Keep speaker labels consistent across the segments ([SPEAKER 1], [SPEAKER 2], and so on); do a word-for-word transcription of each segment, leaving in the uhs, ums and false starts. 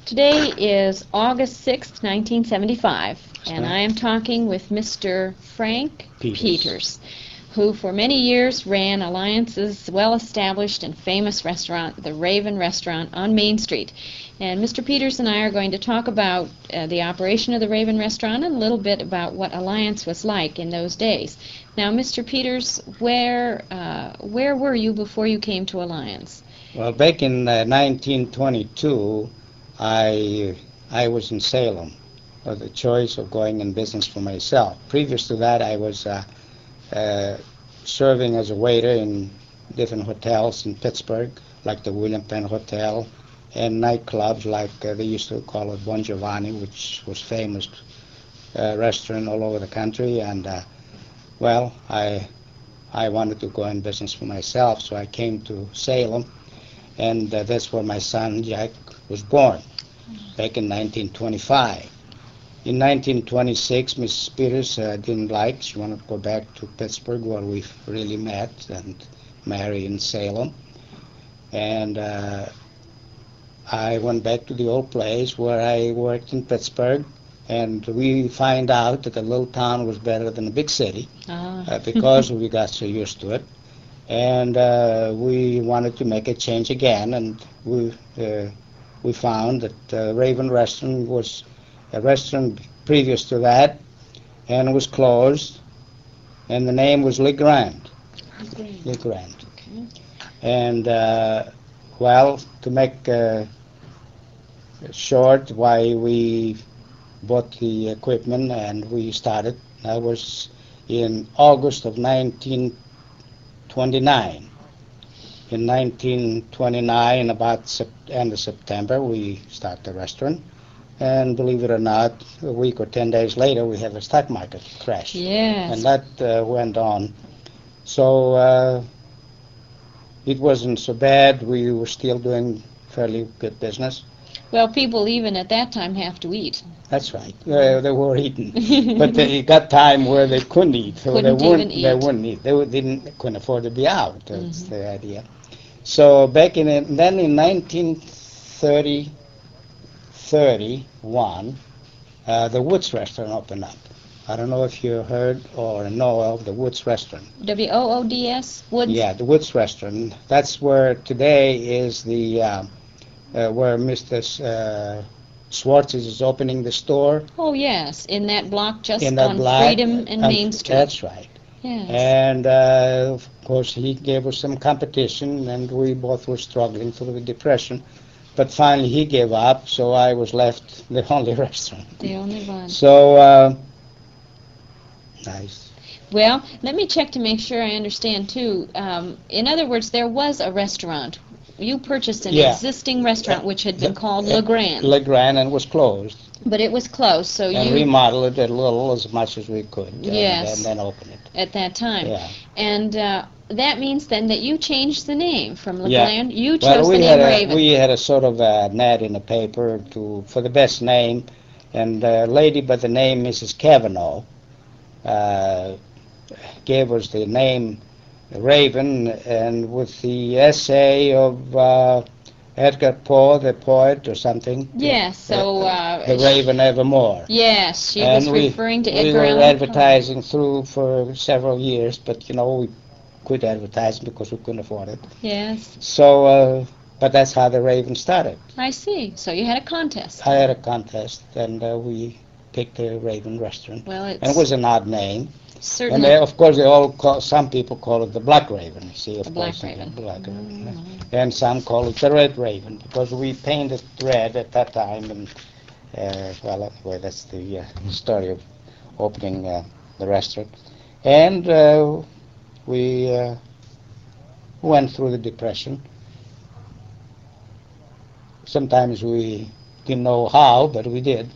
[SPEAKER 1] Today is August sixth, nineteen seventy-five, and
[SPEAKER 2] right.
[SPEAKER 1] I am talking with Mister Frank
[SPEAKER 2] Peters.
[SPEAKER 1] Peters, who for many years ran Alliance's well-established and famous restaurant, the Raven Restaurant on Main Street. And Mister Peters and I are going to talk about uh, the operation of the Raven Restaurant and a little bit about what Alliance was like in those days. Now, Mister Peters, where uh, where were you before you came to Alliance?
[SPEAKER 2] Well, back in uh, nineteen twenty-two, I I was in Salem with the choice of going in business for myself. Previous to that, I was uh, uh, serving as a waiter in different hotels in Pittsburgh, like the William Penn Hotel, and nightclubs like uh, they used to call it Bon Giovanni, which was famous uh, restaurant all over the country. And uh, well, I I wanted to go in business for myself, so I came to Salem, and uh, that's where my son Jack was born, back in nineteen twenty-five. In nineteen twenty-six, Missus Peters uh, didn't like. She wanted to go back to Pittsburgh, where we really met and married in Salem. And uh, I went back to the old place where I worked in Pittsburgh, and we find out that a little town was better than a big city
[SPEAKER 1] Ah.
[SPEAKER 2] uh, because we got so used to it. And uh, we wanted to make a change again, and we uh, we found that uh, Raven Restaurant was a restaurant previous to that, and it was closed, and the name was Le Grand. Le Grand.
[SPEAKER 1] Okay.
[SPEAKER 2] And uh, well, to make uh, short, why we bought the equipment and we started. That was in August of nineteen twenty-nine. In nineteen twenty-nine, about sep end of September, we start the restaurant. And believe it or not, a week or ten days later, we have a stock market crash.
[SPEAKER 1] Yes.
[SPEAKER 2] And that uh, went on. So uh, it wasn't so bad. We were still doing fairly good business.
[SPEAKER 1] Well, people even at that time have to eat.
[SPEAKER 2] That's right. Uh, they were eating, but they got time where they couldn't eat, so
[SPEAKER 1] Couldn't
[SPEAKER 2] they wouldn't.
[SPEAKER 1] even
[SPEAKER 2] They
[SPEAKER 1] eat.
[SPEAKER 2] wouldn't eat. They would- didn't couldn't afford to be out. That's
[SPEAKER 1] Mhm.
[SPEAKER 2] the idea. So back in it, then in nineteen thirty, thirty-one, uh, the Woods Restaurant opened up. I don't know if you heard or know of the Woods Restaurant.
[SPEAKER 1] W O O D S? Woods?
[SPEAKER 2] Yeah, the Woods Restaurant. That's where today is the uh, uh, where Mister S- uh, Schwartz is opening the store.
[SPEAKER 1] Oh, yes, in that block just
[SPEAKER 2] in that
[SPEAKER 1] on
[SPEAKER 2] block,
[SPEAKER 1] Freedom and
[SPEAKER 2] um,
[SPEAKER 1] Main Street.
[SPEAKER 2] That's right.
[SPEAKER 1] Yes.
[SPEAKER 2] And uh, of course, he gave us some competition, and we both were struggling through the depression. But finally, he gave up, so I was left the only restaurant.
[SPEAKER 1] The only one.
[SPEAKER 2] So, uh, nice.
[SPEAKER 1] Well, let me check to make sure I understand, too. Um, in other words, there was a restaurant. You purchased an
[SPEAKER 2] Yeah.
[SPEAKER 1] existing restaurant which had been
[SPEAKER 2] The-
[SPEAKER 1] called
[SPEAKER 2] uh,
[SPEAKER 1] Le Grand,
[SPEAKER 2] Le Grand, and was closed.
[SPEAKER 1] but it was closed, so
[SPEAKER 2] And
[SPEAKER 1] you,
[SPEAKER 2] remodeled it a little, as much as we could. and-
[SPEAKER 1] Yes.
[SPEAKER 2] And then opened it.
[SPEAKER 1] at that time.
[SPEAKER 2] Yeah.
[SPEAKER 1] And uh, that means then that you changed the name from Le
[SPEAKER 2] Yeah.
[SPEAKER 1] Grand. You
[SPEAKER 2] Well,
[SPEAKER 1] chose
[SPEAKER 2] we
[SPEAKER 1] the
[SPEAKER 2] had
[SPEAKER 1] name
[SPEAKER 2] a,
[SPEAKER 1] Raven.
[SPEAKER 2] we had a sort of an ad in the paper to for the best name, and a lady by the name Missus Cavanaugh uh, gave us the name Raven, and with the essay of uh, Edgar Poe, the poet, or something.
[SPEAKER 1] Yes, so... Uh,
[SPEAKER 2] The Raven Evermore.
[SPEAKER 1] Yes, she
[SPEAKER 2] And
[SPEAKER 1] was
[SPEAKER 2] we,
[SPEAKER 1] referring to
[SPEAKER 2] we
[SPEAKER 1] Edgar
[SPEAKER 2] were
[SPEAKER 1] Allan Poe.
[SPEAKER 2] advertising through for several years, but you know we quit advertising because we couldn't afford it.
[SPEAKER 1] Yes,
[SPEAKER 2] So, uh, but that's how the Raven started.
[SPEAKER 1] I see. So you had a contest.
[SPEAKER 2] I had a contest, and uh, we picked the Raven Restaurant.
[SPEAKER 1] Well, it's
[SPEAKER 2] And it was an odd name. And
[SPEAKER 1] certainly...
[SPEAKER 2] they, of course, they all call, some people call it the Black Raven. You see, of
[SPEAKER 1] The Black
[SPEAKER 2] course,
[SPEAKER 1] Raven.
[SPEAKER 2] the Black Raven.
[SPEAKER 1] Mm.
[SPEAKER 2] And some call it the Red Raven because we painted red at that time. And uh, well, anyway, that's the uh, story of opening uh, the restaurant. And uh, we uh, went through the depression. Sometimes we didn't know how, but we did.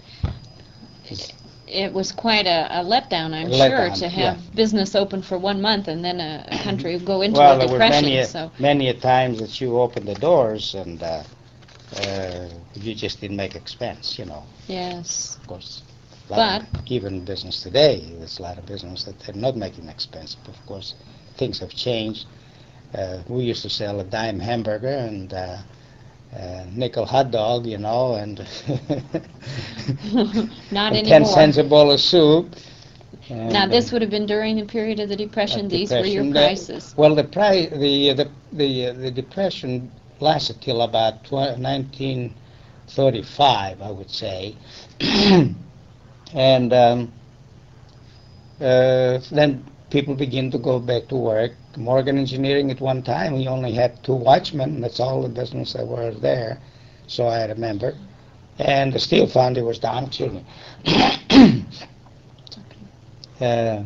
[SPEAKER 1] It was quite a, a letdown, I'm
[SPEAKER 2] A
[SPEAKER 1] sure,
[SPEAKER 2] letdown,
[SPEAKER 1] to have
[SPEAKER 2] yeah.
[SPEAKER 1] business open for one month and then a, a country go into
[SPEAKER 2] Well,
[SPEAKER 1] a
[SPEAKER 2] there were
[SPEAKER 1] depression.
[SPEAKER 2] many, a,
[SPEAKER 1] so
[SPEAKER 2] many a times that you opened the doors and uh, uh, you just didn't make expense, you know,
[SPEAKER 1] yes,
[SPEAKER 2] of course. A lot of- even business today, there's a lot of business that they're not making expense. But of course, things have changed. Uh, we used to sell a dime hamburger, and uh, uh, nickel hot dog, you know, and,
[SPEAKER 1] Not
[SPEAKER 2] and ten
[SPEAKER 1] anymore.
[SPEAKER 2] cents a bowl of soup.
[SPEAKER 1] Now,
[SPEAKER 2] And,
[SPEAKER 1] this
[SPEAKER 2] uh,
[SPEAKER 1] would have been during the period of the Depression.
[SPEAKER 2] uh,
[SPEAKER 1] These were your
[SPEAKER 2] depression. The-
[SPEAKER 1] prices.
[SPEAKER 2] well, the price, the the the, uh, the depression lasted till about tw- nineteen thirty-five, I would say, and um, uh, then people begin to go back to work. Morgan Engineering at one time, we only had two watchmen. That's all the business that were there, so I remember. And the steel foundry was down. Excuse me. uh,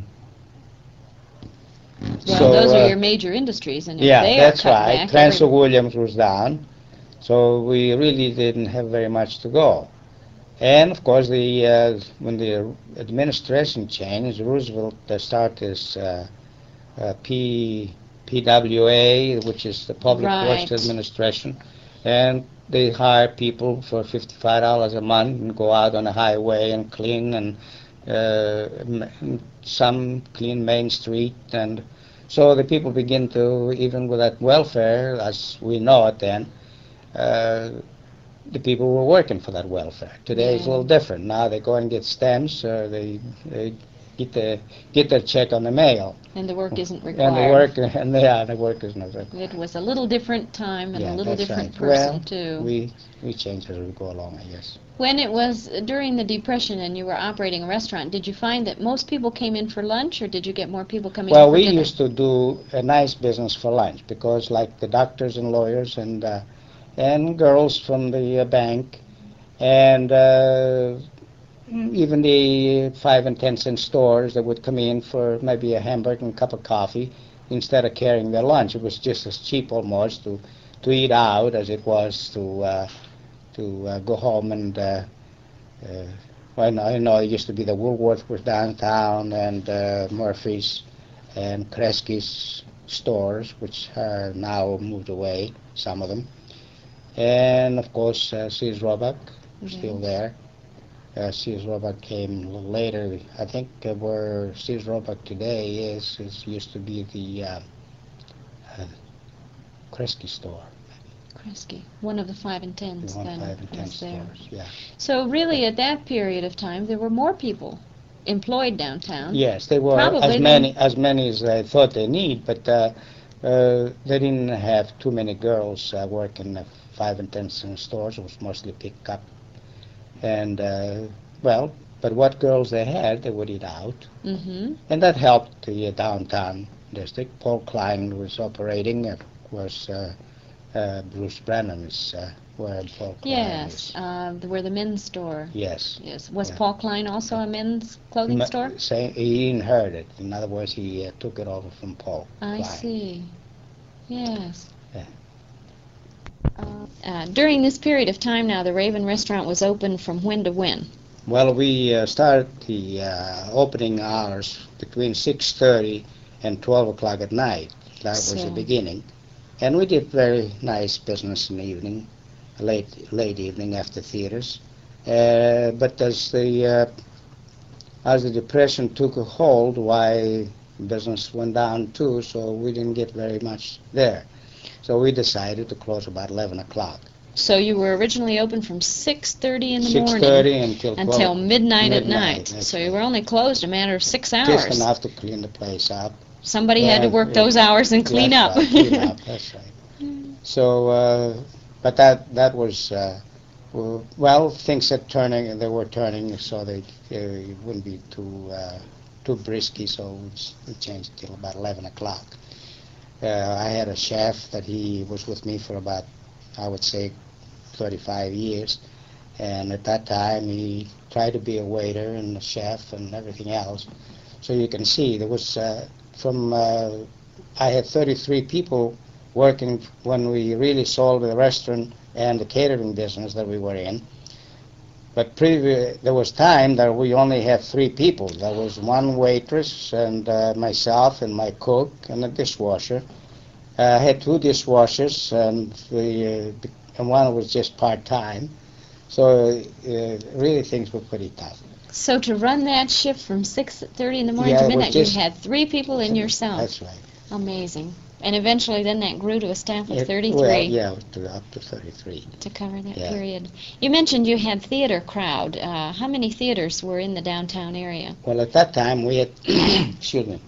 [SPEAKER 1] Well,
[SPEAKER 2] so,
[SPEAKER 1] those
[SPEAKER 2] uh,
[SPEAKER 1] are your major industries, and if
[SPEAKER 2] yeah,
[SPEAKER 1] they
[SPEAKER 2] that's
[SPEAKER 1] are cut
[SPEAKER 2] right.
[SPEAKER 1] back,
[SPEAKER 2] Transfer
[SPEAKER 1] every-
[SPEAKER 2] Williams was down, so we really didn't have very much to go. And of course, the uh, when the administration changed, Roosevelt uh, started his uh, uh, P PWA, which is the Public
[SPEAKER 1] Right.
[SPEAKER 2] Works Administration, and they hire people for fifty-five dollars a month and go out on the highway and clean, and uh, m- some clean Main Street, and so the people begin to, even with that welfare, as we know it then, uh, the people were working for that welfare. Today it's a
[SPEAKER 1] Yeah.
[SPEAKER 2] little different. Now they go and get stamps, or they, they get the get their check on the mail,
[SPEAKER 1] and the work isn't required.
[SPEAKER 2] and the work and yeah, the work is not required.
[SPEAKER 1] It was a little different time and
[SPEAKER 2] Yeah,
[SPEAKER 1] a little
[SPEAKER 2] that's
[SPEAKER 1] different
[SPEAKER 2] right.
[SPEAKER 1] person,
[SPEAKER 2] Well,
[SPEAKER 1] too.
[SPEAKER 2] We we change as we go along, I guess.
[SPEAKER 1] When it was during the Depression and you were operating a restaurant, did you find that most people came in for lunch, or did you get more people coming
[SPEAKER 2] Well,
[SPEAKER 1] in for
[SPEAKER 2] we
[SPEAKER 1] dinner?
[SPEAKER 2] used to do a nice business for lunch, because like the doctors and lawyers and uh, and girls from the uh, bank, and uh, even the five and ten cent stores that would come in for maybe a hamburger and a cup of coffee instead of carrying their lunch. It was just as cheap almost to to eat out as it was to uh, to uh, go home and. Uh, uh, well, I know, I know it used to be the Woolworth was downtown, and uh, Murphy's and Kresge's stores, which are now moved away, some of them. And of course, uh, Sears Roebuck, still there. Uh, Sears Roebuck came a little later. I think uh, where Sears Roebuck today is, is used to be the uh, uh, Kresge store.
[SPEAKER 1] Kresge, one of the five and tens
[SPEAKER 2] The one
[SPEAKER 1] then
[SPEAKER 2] five and ten
[SPEAKER 1] was there.
[SPEAKER 2] stores, yeah.
[SPEAKER 1] So really, at that period of time, there were more people employed downtown.
[SPEAKER 2] Yes, they were
[SPEAKER 1] Probably
[SPEAKER 2] as
[SPEAKER 1] then-
[SPEAKER 2] many as many as they thought they need, but uh, uh, they didn't have too many girls uh, working the five and ten cent stores. It was mostly pick up, and uh, well, but what girls they had, they would eat out,
[SPEAKER 1] Mm-hmm.
[SPEAKER 2] and that helped the uh, downtown district. Paul Klein was operating. Of course, uh, uh, Bruce Brennan is uh, where Paul Klein
[SPEAKER 1] Yes,
[SPEAKER 2] is.
[SPEAKER 1] uh, the- where the men's store.
[SPEAKER 2] Yes.
[SPEAKER 1] Yes. Was
[SPEAKER 2] Yeah.
[SPEAKER 1] Paul Klein also a men's clothing
[SPEAKER 2] Ma-
[SPEAKER 1] store?
[SPEAKER 2] Say, he inherited. In other words, he uh, took it over from Paul
[SPEAKER 1] I
[SPEAKER 2] Klein.
[SPEAKER 1] see. Yes.
[SPEAKER 2] Yeah.
[SPEAKER 1] Uh, uh, during this period of time now, the Raven Restaurant was open from when to when?
[SPEAKER 2] Well, we uh, started the uh, opening hours between six thirty and twelve o'clock at night. That was
[SPEAKER 1] So-
[SPEAKER 2] the beginning. And we did very nice business in the evening, late late evening after theaters. Uh, but as the uh, as the depression took a hold, why business went down too, so we didn't get very much there. So we decided to close about eleven o'clock.
[SPEAKER 1] So you were originally open from six thirty in the
[SPEAKER 2] six
[SPEAKER 1] morning
[SPEAKER 2] thirty until twelve.
[SPEAKER 1] until midnight, at
[SPEAKER 2] midnight,
[SPEAKER 1] night.
[SPEAKER 2] that's
[SPEAKER 1] So
[SPEAKER 2] right.
[SPEAKER 1] you were only closed a matter of six hours.
[SPEAKER 2] Just enough to clean the place up.
[SPEAKER 1] Somebody had to
[SPEAKER 2] Yeah,
[SPEAKER 1] work
[SPEAKER 2] yeah.
[SPEAKER 1] those hours and clean
[SPEAKER 2] That's
[SPEAKER 1] up.
[SPEAKER 2] right, clean up, that's right. So, uh, but that that was, uh, w- well, things are turning, they were turning, so they, they wouldn't be too uh, too brisky, so we s- we changed till about eleven o'clock. Uh, I had a chef that he was with me for about, I would say, thirty-five years, and at that time he tried to be a waiter and a chef and everything else. So you can see there was uh, from uh, I had thirty-three people working when we really sold the restaurant and the catering business that we were in. But previ- there was time that we only had three people. There was one waitress and uh, myself and my cook and a dishwasher. Uh, I had two dishwashers, and the uh, and one was just part-time. So uh, really things were pretty tough.
[SPEAKER 1] So to run that shift from six thirty in the morning
[SPEAKER 2] Yeah,
[SPEAKER 1] to
[SPEAKER 2] it was
[SPEAKER 1] midnight,
[SPEAKER 2] just-
[SPEAKER 1] you had three people in yourself.
[SPEAKER 2] That's right.
[SPEAKER 1] Amazing. And eventually then that grew to a staff of
[SPEAKER 2] It-
[SPEAKER 1] thirty-three
[SPEAKER 2] Well, yeah, to up to thirty-three.
[SPEAKER 1] to cover that
[SPEAKER 2] Yeah.
[SPEAKER 1] period. You mentioned you had theater crowd. Uh, how many theaters were in the downtown area?
[SPEAKER 2] Well, at that time we had, excuse me,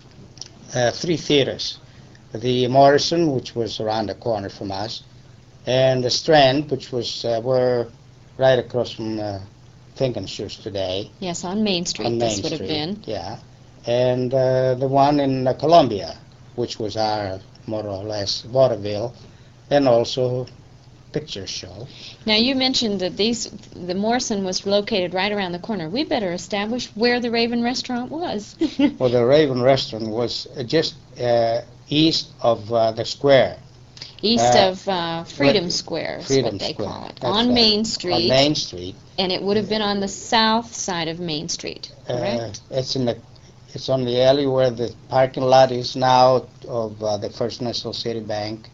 [SPEAKER 2] uh, three theaters. The Morrison, which was around the corner from us, and the Strand, which was uh, were right across from uh, Finkenshus today.
[SPEAKER 1] Yes, on Main Street
[SPEAKER 2] on
[SPEAKER 1] this
[SPEAKER 2] Main
[SPEAKER 1] would have
[SPEAKER 2] Street,
[SPEAKER 1] been.
[SPEAKER 2] Yeah, and uh, the one in uh, Columbia, which was our more or less vaudeville, and also picture show.
[SPEAKER 1] Now you mentioned that these the Morrison was located right around the corner. We better establish where the Raven Restaurant was.
[SPEAKER 2] Well, the Raven Restaurant was uh, just uh, east of uh, the square.
[SPEAKER 1] East
[SPEAKER 2] Uh,
[SPEAKER 1] of uh, Freedom
[SPEAKER 2] Right.
[SPEAKER 1] Square is
[SPEAKER 2] Freedom
[SPEAKER 1] what they
[SPEAKER 2] Square.
[SPEAKER 1] call it.
[SPEAKER 2] That's
[SPEAKER 1] On
[SPEAKER 2] right.
[SPEAKER 1] Main Street.
[SPEAKER 2] On Main Street.
[SPEAKER 1] And it would have been on the south side of Main Street, correct?
[SPEAKER 2] Uh, it's in the it's on the alley where the parking lot is now of uh, the First National City Bank,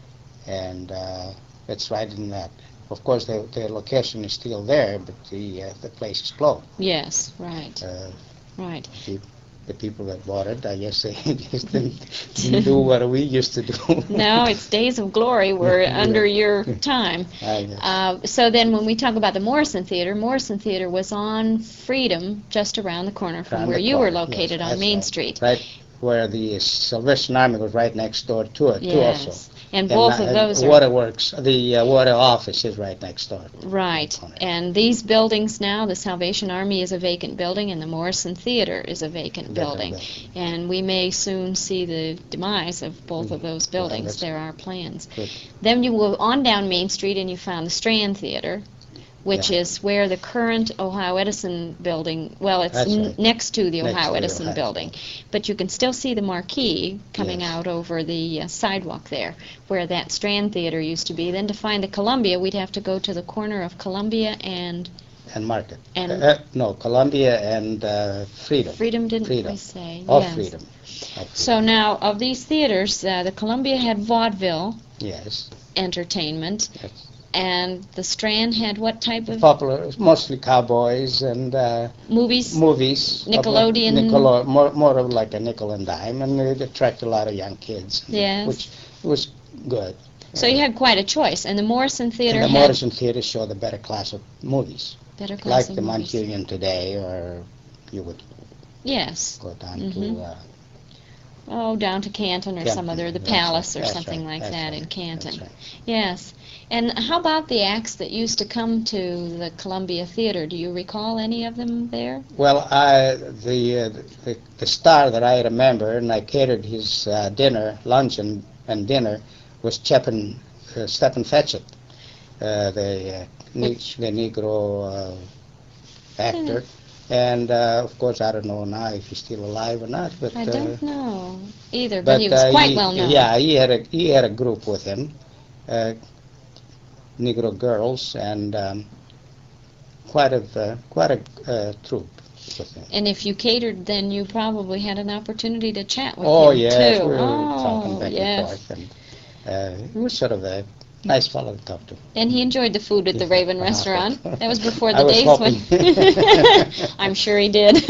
[SPEAKER 2] and uh, it's right in that. Of course, the, the location is still there, but the uh, the place is closed.
[SPEAKER 1] Yes, right,
[SPEAKER 2] Uh,
[SPEAKER 1] right.
[SPEAKER 2] the, the people that bought it, I guess they just didn't, didn't do what we used to do.
[SPEAKER 1] No, it's days of glory were
[SPEAKER 2] Yeah.
[SPEAKER 1] under your time.
[SPEAKER 2] I guess.
[SPEAKER 1] Uh, so then when we talk about the Morrison Theater, Morrison Theater was on Freedom, just around the corner from
[SPEAKER 2] Around
[SPEAKER 1] where
[SPEAKER 2] the
[SPEAKER 1] you were
[SPEAKER 2] corner,
[SPEAKER 1] located
[SPEAKER 2] yes,
[SPEAKER 1] on
[SPEAKER 2] that's
[SPEAKER 1] Main
[SPEAKER 2] right.
[SPEAKER 1] Street.
[SPEAKER 2] Right where the Salvation Army was right next door to it, too, also.
[SPEAKER 1] Yes, and both
[SPEAKER 2] uh,
[SPEAKER 1] of those are...
[SPEAKER 2] Waterworks, the uh, water office is right next door.
[SPEAKER 1] Right,
[SPEAKER 2] Corner.
[SPEAKER 1] and these buildings now, the Salvation Army is a vacant building, and the Morrison Theater is a vacant
[SPEAKER 2] Vacant
[SPEAKER 1] building.
[SPEAKER 2] building.
[SPEAKER 1] And we may soon see the demise of both of those
[SPEAKER 2] Well,
[SPEAKER 1] buildings.
[SPEAKER 2] that's-
[SPEAKER 1] There are plans.
[SPEAKER 2] Good.
[SPEAKER 1] Then you go on down Main Street and you found the Strand Theater, which
[SPEAKER 2] Yeah.
[SPEAKER 1] is where the current Ohio Edison building, well, it's
[SPEAKER 2] That's
[SPEAKER 1] n-
[SPEAKER 2] right.
[SPEAKER 1] next to the
[SPEAKER 2] Next
[SPEAKER 1] Ohio
[SPEAKER 2] to the
[SPEAKER 1] Edison
[SPEAKER 2] Ohio.
[SPEAKER 1] building. But you can still see the marquee coming
[SPEAKER 2] Yes.
[SPEAKER 1] out over the uh, sidewalk there, where that Strand Theater used to be. Then to find the Columbia, we'd have to go to the corner of Columbia and
[SPEAKER 2] And Market.
[SPEAKER 1] And-
[SPEAKER 2] Uh, uh, no, Columbia and uh, Freedom.
[SPEAKER 1] Freedom, didn't
[SPEAKER 2] Freedom.
[SPEAKER 1] we say?
[SPEAKER 2] Of
[SPEAKER 1] Yes.
[SPEAKER 2] Freedom. Of
[SPEAKER 1] So
[SPEAKER 2] Freedom.
[SPEAKER 1] now, of these theaters, uh, the Columbia had vaudeville
[SPEAKER 2] Yes.
[SPEAKER 1] entertainment,
[SPEAKER 2] Yes.
[SPEAKER 1] and the Strand had what type of
[SPEAKER 2] Popular, mostly cowboys and uh,
[SPEAKER 1] movies?
[SPEAKER 2] movies.
[SPEAKER 1] Nickelodeon.
[SPEAKER 2] Nickelode- more, more of like a nickel and dime, and it attracted a lot of young kids.
[SPEAKER 1] Yes.
[SPEAKER 2] Which was good.
[SPEAKER 1] So you had quite a choice, and the Morrison Theater
[SPEAKER 2] And the
[SPEAKER 1] had
[SPEAKER 2] Morrison Theater showed the better class of movies,
[SPEAKER 1] better class
[SPEAKER 2] like
[SPEAKER 1] of
[SPEAKER 2] the
[SPEAKER 1] movies.
[SPEAKER 2] Montpelier today, or you would
[SPEAKER 1] Yes.
[SPEAKER 2] go down
[SPEAKER 1] Mhm.
[SPEAKER 2] to uh,
[SPEAKER 1] Oh, down to Canton or some
[SPEAKER 2] Canton.
[SPEAKER 1] other, the
[SPEAKER 2] That's
[SPEAKER 1] Palace
[SPEAKER 2] right.
[SPEAKER 1] or
[SPEAKER 2] That's
[SPEAKER 1] something
[SPEAKER 2] right.
[SPEAKER 1] like
[SPEAKER 2] That's
[SPEAKER 1] that
[SPEAKER 2] right.
[SPEAKER 1] in Canton.
[SPEAKER 2] That's right.
[SPEAKER 1] Yes. And how about the acts that used to come to the Columbia Theater? Do you recall any of them there?
[SPEAKER 2] Well, I, the, uh, the the star that I remember, and I catered his uh, dinner, lunch and, and dinner, was Chepin, uh, Stephen Fetchit, uh, the uh, ne-
[SPEAKER 1] Which-
[SPEAKER 2] the Negro uh, actor. And uh, of course, I don't know now if he's still alive or not. But
[SPEAKER 1] I
[SPEAKER 2] uh,
[SPEAKER 1] don't know either, but,
[SPEAKER 2] but
[SPEAKER 1] he was
[SPEAKER 2] uh,
[SPEAKER 1] quite
[SPEAKER 2] he-
[SPEAKER 1] well known.
[SPEAKER 2] Yeah, he had a he had a group with him, uh, Negro girls, and um, quite a uh, quite a uh, troupe with him.
[SPEAKER 1] And if you catered, then you probably had an opportunity to chat with
[SPEAKER 2] Oh
[SPEAKER 1] him
[SPEAKER 2] yes,
[SPEAKER 1] too.
[SPEAKER 2] we were
[SPEAKER 1] oh,
[SPEAKER 2] talking back
[SPEAKER 1] yes.
[SPEAKER 2] and forth, and uh, he was sort of a nice fellow to talk to.
[SPEAKER 1] And he enjoyed the food at the Raven
[SPEAKER 2] Uh,
[SPEAKER 1] Restaurant. That was before
[SPEAKER 2] I
[SPEAKER 1] the
[SPEAKER 2] was
[SPEAKER 1] days
[SPEAKER 2] hoping.
[SPEAKER 1] when. I'm sure he did.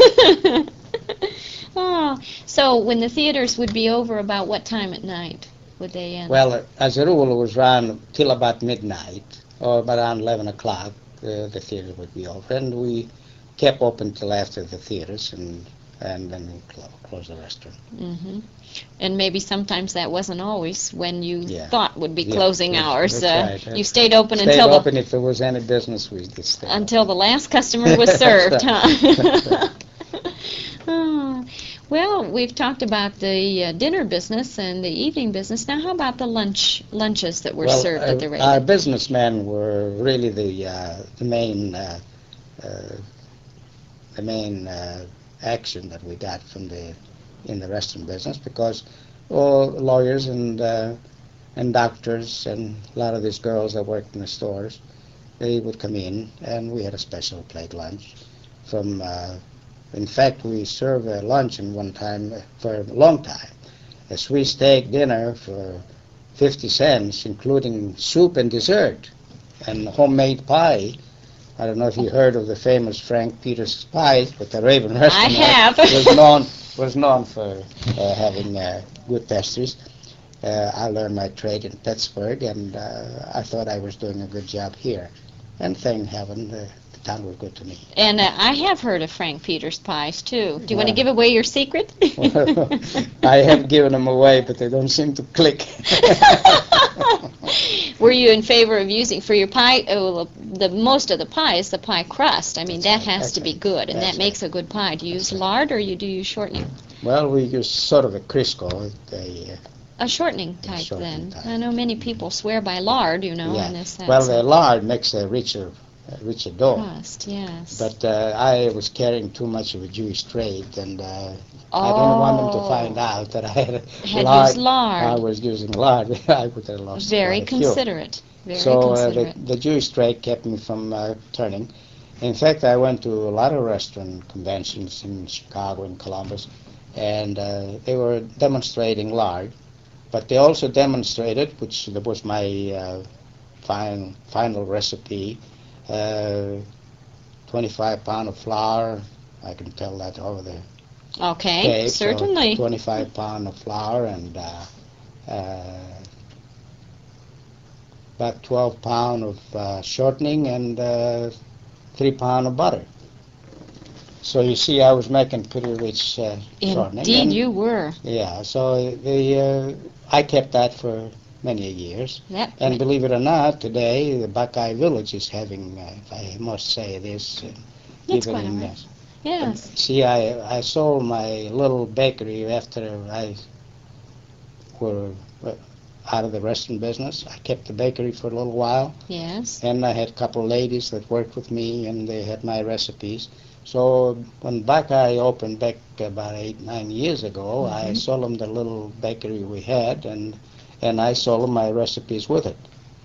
[SPEAKER 1] Oh, so when the theaters would be over, about what time at night would they end?
[SPEAKER 2] Well, uh, as a rule, it was around till about midnight, or around eleven o'clock. Uh, the theater would be over, and we kept open till after the theaters, and and then we clo- closed the restaurant.
[SPEAKER 1] hmm And maybe sometimes that wasn't always when you
[SPEAKER 2] Yeah.
[SPEAKER 1] thought would be
[SPEAKER 2] Yeah,
[SPEAKER 1] closing
[SPEAKER 2] that's-
[SPEAKER 1] hours.
[SPEAKER 2] that's
[SPEAKER 1] uh,
[SPEAKER 2] right.
[SPEAKER 1] You stayed open
[SPEAKER 2] Stayed
[SPEAKER 1] until
[SPEAKER 2] open if there was any business. We did stay
[SPEAKER 1] the until the last customer was
[SPEAKER 2] That's
[SPEAKER 1] served,
[SPEAKER 2] right.
[SPEAKER 1] huh? Oh, well, we've talked about the uh, dinner business and the evening business. Now, how about the lunch lunches that were
[SPEAKER 2] well,
[SPEAKER 1] served
[SPEAKER 2] uh,
[SPEAKER 1] at the
[SPEAKER 2] our
[SPEAKER 1] Raven?
[SPEAKER 2] businessmen were really the uh, the main uh, uh, the main uh, action that we got from the in the restaurant business, because all lawyers and uh, and doctors and a lot of these girls that worked in the stores, they would come in, and we had a special plate lunch. From uh, in fact, we served a luncheon one time for a long time, a sweet steak dinner for fifty cents, including soup and dessert, and homemade pie. I don't know if you heard of the famous Frank Peters pie, but the Raven Restaurant
[SPEAKER 1] have.
[SPEAKER 2] was known was known for uh, having uh, good pastries. uh, I learned my trade in Pittsburgh, and uh, I thought I was doing a good job here. And thank heaven, uh, the town was good to me.
[SPEAKER 1] And uh, I have heard of Frank Peters pies, too. Do you want to
[SPEAKER 2] Yeah.
[SPEAKER 1] give away your secret?
[SPEAKER 2] Well, I have given them away, but they don't seem to click.
[SPEAKER 1] Were you in favor of using, for your pie, oh, the most of the pie is the pie crust. I mean,
[SPEAKER 2] That's
[SPEAKER 1] that
[SPEAKER 2] right,
[SPEAKER 1] has
[SPEAKER 2] that's
[SPEAKER 1] to be
[SPEAKER 2] right.
[SPEAKER 1] good, and
[SPEAKER 2] That's
[SPEAKER 1] that makes a good pie. Do you use
[SPEAKER 2] That's right.
[SPEAKER 1] lard, or you do use shortening?
[SPEAKER 2] Well, we use sort of a Crisco. They, uh,
[SPEAKER 1] A shortening type,
[SPEAKER 2] shortening
[SPEAKER 1] then.
[SPEAKER 2] type.
[SPEAKER 1] I know many people swear by lard, you know,
[SPEAKER 2] yeah.
[SPEAKER 1] and this,
[SPEAKER 2] Well, the lard makes a richer, uh, richer dough.
[SPEAKER 1] crust, yes.
[SPEAKER 2] But uh, I was carrying too much of a Jewish trade, and uh, I didn't want them to find out that I had,
[SPEAKER 1] Had
[SPEAKER 2] lard.
[SPEAKER 1] used lard.
[SPEAKER 2] I was using lard. I would have lost
[SPEAKER 1] Very
[SPEAKER 2] quite a few.
[SPEAKER 1] considerate. Very
[SPEAKER 2] So uh, the,
[SPEAKER 1] considerate.
[SPEAKER 2] the Jewish trade kept me from uh, turning. In fact, I went to a lot of restaurant conventions in Chicago and Columbus, and uh, they were demonstrating lard, but they also demonstrated, which that was my uh, final final recipe, uh, twenty-five pound of flour. I can tell that over the
[SPEAKER 1] Okay,
[SPEAKER 2] tape.
[SPEAKER 1] certainly.
[SPEAKER 2] So twenty-five pound of flour and uh, uh, about twelve pound of uh, shortening and uh, three pound of butter. So you see, I was making pretty rich uh, shortening.
[SPEAKER 1] Indeed,
[SPEAKER 2] and-
[SPEAKER 1] you were.
[SPEAKER 2] Yeah. So the uh, I kept that for many years.
[SPEAKER 1] That
[SPEAKER 2] And believe it or not, today the Buckeye Village is having, uh, if I must say this, uh,
[SPEAKER 1] That's
[SPEAKER 2] even
[SPEAKER 1] quite
[SPEAKER 2] in
[SPEAKER 1] all right.
[SPEAKER 2] this.
[SPEAKER 1] Yes.
[SPEAKER 2] See, I, I sold my little bakery after I were uh, out of the restaurant business. I kept the bakery for a little while,
[SPEAKER 1] Yes.
[SPEAKER 2] and I had a couple ladies that worked with me, and they had my recipes. So when Buckeye opened back about eight, nine years ago, I
[SPEAKER 1] Mhm.
[SPEAKER 2] sold them the little bakery we had, and and I sold them my recipes with it.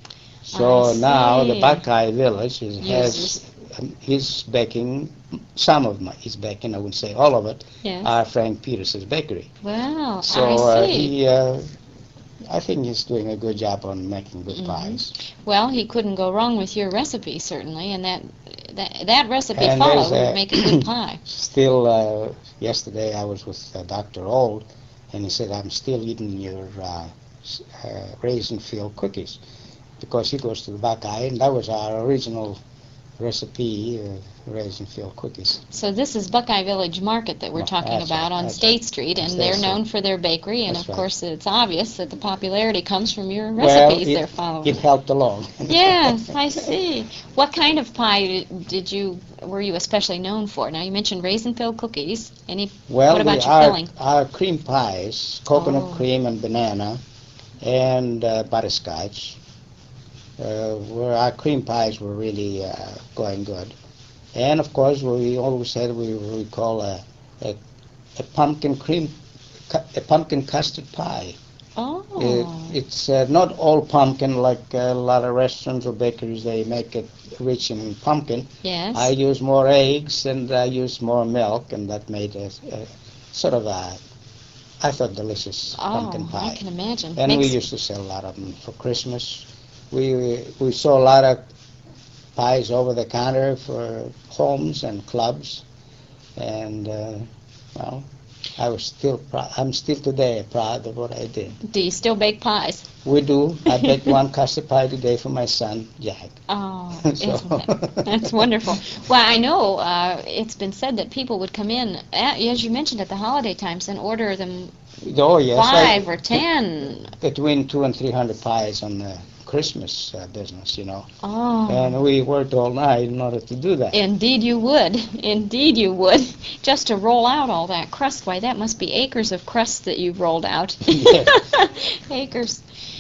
[SPEAKER 2] So
[SPEAKER 1] I
[SPEAKER 2] now the
[SPEAKER 1] see.
[SPEAKER 2] Buckeye Village is, has
[SPEAKER 1] Uses-
[SPEAKER 2] um, he's baking some of my he's baking. I wouldn't say all of it.
[SPEAKER 1] Yes.
[SPEAKER 2] Are Frank Peters' bakery.
[SPEAKER 1] Well,
[SPEAKER 2] So
[SPEAKER 1] I
[SPEAKER 2] uh,
[SPEAKER 1] see.
[SPEAKER 2] he, uh, I think he's doing a good job on making good
[SPEAKER 1] Mhm.
[SPEAKER 2] pies.
[SPEAKER 1] Well, he couldn't go wrong with your recipe, certainly, and that that, that recipe
[SPEAKER 2] And
[SPEAKER 1] followed
[SPEAKER 2] there's
[SPEAKER 1] would
[SPEAKER 2] a-
[SPEAKER 1] make a good pie.
[SPEAKER 2] Still, uh, yesterday I was with uh, Doctor Old, and he said, I'm still eating your uh, s- uh, raisin field cookies, because he goes to the Buckeye, and that was our original recipe, uh, raisin field cookies.
[SPEAKER 1] So this is Buckeye Village Market that we're
[SPEAKER 2] No,
[SPEAKER 1] talking
[SPEAKER 2] that's
[SPEAKER 1] about
[SPEAKER 2] right,
[SPEAKER 1] on
[SPEAKER 2] that's
[SPEAKER 1] State Street, and
[SPEAKER 2] State
[SPEAKER 1] they're
[SPEAKER 2] Street.
[SPEAKER 1] known for their bakery, and
[SPEAKER 2] That's
[SPEAKER 1] of
[SPEAKER 2] right.
[SPEAKER 1] course it's obvious that the popularity comes from your
[SPEAKER 2] Well,
[SPEAKER 1] recipes
[SPEAKER 2] it,
[SPEAKER 1] they're following.
[SPEAKER 2] it helped along.
[SPEAKER 1] Yes, I see. What kind of pie did you were you especially known for? Now you mentioned raisin-filled cookies. Any?
[SPEAKER 2] Well,
[SPEAKER 1] what about
[SPEAKER 2] the,
[SPEAKER 1] your
[SPEAKER 2] our,
[SPEAKER 1] filling?
[SPEAKER 2] our cream pies, coconut
[SPEAKER 1] Oh.
[SPEAKER 2] cream and banana, and uh, butterscotch, uh, were our cream pies were really uh, going good. And of course, we always had we we call a, a, a pumpkin cream, cu- a pumpkin custard pie.
[SPEAKER 1] Oh,
[SPEAKER 2] It, it's uh, not all pumpkin like a lot of restaurants or bakeries. They make it rich in pumpkin.
[SPEAKER 1] yes.
[SPEAKER 2] I use more eggs and I use more milk, and that made a, a sort of a, I thought, delicious pumpkin
[SPEAKER 1] oh,
[SPEAKER 2] pie.
[SPEAKER 1] I can imagine.
[SPEAKER 2] And we
[SPEAKER 1] Makes-
[SPEAKER 2] used to sell a lot of them for Christmas. We we saw a lot of pies over the counter for homes and clubs, and uh, well, I was still prou- I'm still today proud of what I did.
[SPEAKER 1] Do you still bake pies?
[SPEAKER 2] We do. I baked one custard pie today for my son, Jack.
[SPEAKER 1] Oh,
[SPEAKER 2] So-
[SPEAKER 1] isn't that, that's wonderful. Well, I know uh, it's been said that people would come in, at, as you mentioned, at the holiday times and order them
[SPEAKER 2] Oh yes, I-
[SPEAKER 1] five or ten.
[SPEAKER 2] between two and three hundred pies on the Christmas uh, business, you know.
[SPEAKER 1] Oh.
[SPEAKER 2] And we worked all night in order to do that.
[SPEAKER 1] Indeed you would. Indeed you would. Just to roll out all that crust, why, that must be acres of crust that you've rolled out.
[SPEAKER 2] Yes.
[SPEAKER 1] Acres.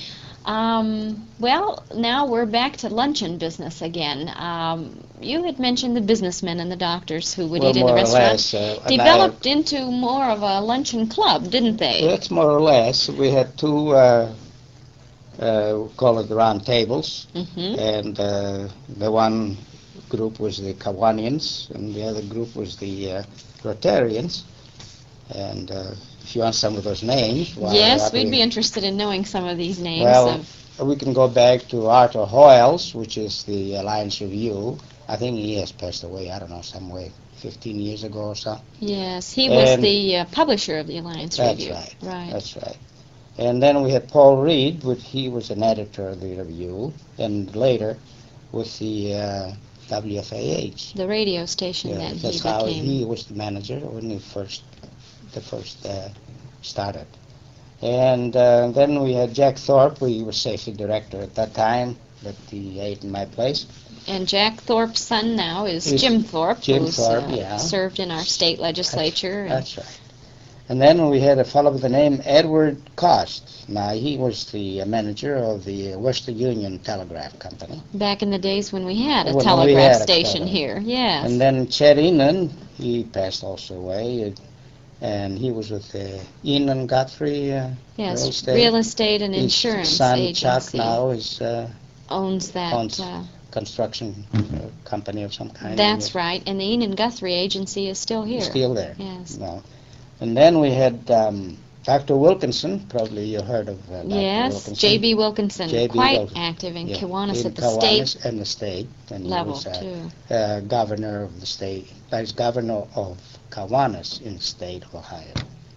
[SPEAKER 1] Um, well, now we're back to luncheon business again. Um, you had mentioned the businessmen and the doctors who would
[SPEAKER 2] Well,
[SPEAKER 1] eat in the
[SPEAKER 2] more or
[SPEAKER 1] restaurant.
[SPEAKER 2] less, uh, and I-
[SPEAKER 1] Developed into more of a luncheon club, didn't they?
[SPEAKER 2] That's more or less. We had two, uh, uh, we call it round tables,
[SPEAKER 1] Mm-hmm.
[SPEAKER 2] and uh, the one group was the Kawanians, and the other group was the uh, Rotarians. And uh, if you want some of those names, why
[SPEAKER 1] Yes,
[SPEAKER 2] not
[SPEAKER 1] we'd
[SPEAKER 2] we-
[SPEAKER 1] be interested in knowing some of these names.
[SPEAKER 2] Well,
[SPEAKER 1] of,
[SPEAKER 2] we can go back to Arthur Hoyles, which is the Alliance Review. I think he has passed away, I don't know, some way, fifteen years ago or so.
[SPEAKER 1] yes, he was
[SPEAKER 2] and-
[SPEAKER 1] the uh, publisher of the Alliance
[SPEAKER 2] That's
[SPEAKER 1] Review.
[SPEAKER 2] right.
[SPEAKER 1] Right.
[SPEAKER 2] That's right. And then we had Paul Reed, which he was an editor of the Review, and later with the uh, W F A H.
[SPEAKER 1] The radio station
[SPEAKER 2] Yeah,
[SPEAKER 1] that he
[SPEAKER 2] that's how
[SPEAKER 1] became.
[SPEAKER 2] he was the manager when he first, the first uh, started. And uh, then we had Jack Thorpe. He was safety director at that time, but he ate in my place.
[SPEAKER 1] And Jack Thorpe's son now is
[SPEAKER 2] He's
[SPEAKER 1] Jim Thorpe,
[SPEAKER 2] Jim
[SPEAKER 1] who's
[SPEAKER 2] Thorpe,
[SPEAKER 1] uh,
[SPEAKER 2] yeah.
[SPEAKER 1] served in our state legislature. and
[SPEAKER 2] That's right. And then we had a fellow by the name Edward Cost. Now, he was the uh, manager of the Western Union Telegraph Company.
[SPEAKER 1] Back in the days when we had a
[SPEAKER 2] When we
[SPEAKER 1] telegraph
[SPEAKER 2] had a
[SPEAKER 1] station
[SPEAKER 2] telegraph.
[SPEAKER 1] here, yes.
[SPEAKER 2] And then Chet Enan, he passed also away, uh, and he was with uh, Enan Godfrey uh,
[SPEAKER 1] yes,
[SPEAKER 2] Real Estate.
[SPEAKER 1] real estate and
[SPEAKER 2] His
[SPEAKER 1] insurance
[SPEAKER 2] son
[SPEAKER 1] agency
[SPEAKER 2] Chuck now is uh,
[SPEAKER 1] owns that.
[SPEAKER 2] owns
[SPEAKER 1] uh,
[SPEAKER 2] construction uh, company of some kind.
[SPEAKER 1] that's right, and the Enan Guthrie agency is still here.
[SPEAKER 2] Still there.
[SPEAKER 1] Yes.
[SPEAKER 2] No. And then we had um, Doctor Wilkinson. Probably you heard of uh, Doctor
[SPEAKER 1] Yes,
[SPEAKER 2] Wilkinson.
[SPEAKER 1] J B Wilkinson,
[SPEAKER 2] J B
[SPEAKER 1] quite
[SPEAKER 2] Wilkinson.
[SPEAKER 1] active in
[SPEAKER 2] Yeah,
[SPEAKER 1] Kiwanis
[SPEAKER 2] in
[SPEAKER 1] at the
[SPEAKER 2] Kiwanis
[SPEAKER 1] state
[SPEAKER 2] and the state, and
[SPEAKER 1] level,
[SPEAKER 2] he was uh,
[SPEAKER 1] too.
[SPEAKER 2] uh, governor of the state. That is governor of Kiwanis in the state of Ohio.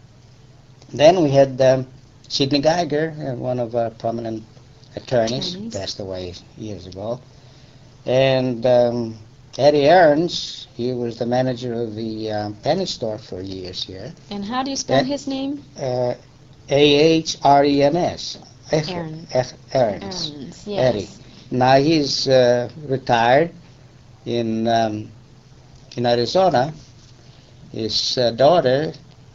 [SPEAKER 2] Then we had um, Sidney Geiger, uh, one of our prominent attorneys,
[SPEAKER 1] Attorneys.
[SPEAKER 2] passed away years ago, and um, Eddie Aarons. He was the manager of the um, penny store for years here.
[SPEAKER 1] And how do you spell
[SPEAKER 2] That-
[SPEAKER 1] his name?
[SPEAKER 2] Uh, A H R E N S.
[SPEAKER 1] Aaron.
[SPEAKER 2] Aarons.
[SPEAKER 1] Aarons, yes.
[SPEAKER 2] Eddie. Now he's uh, retired in um, in Arizona. His uh, daughter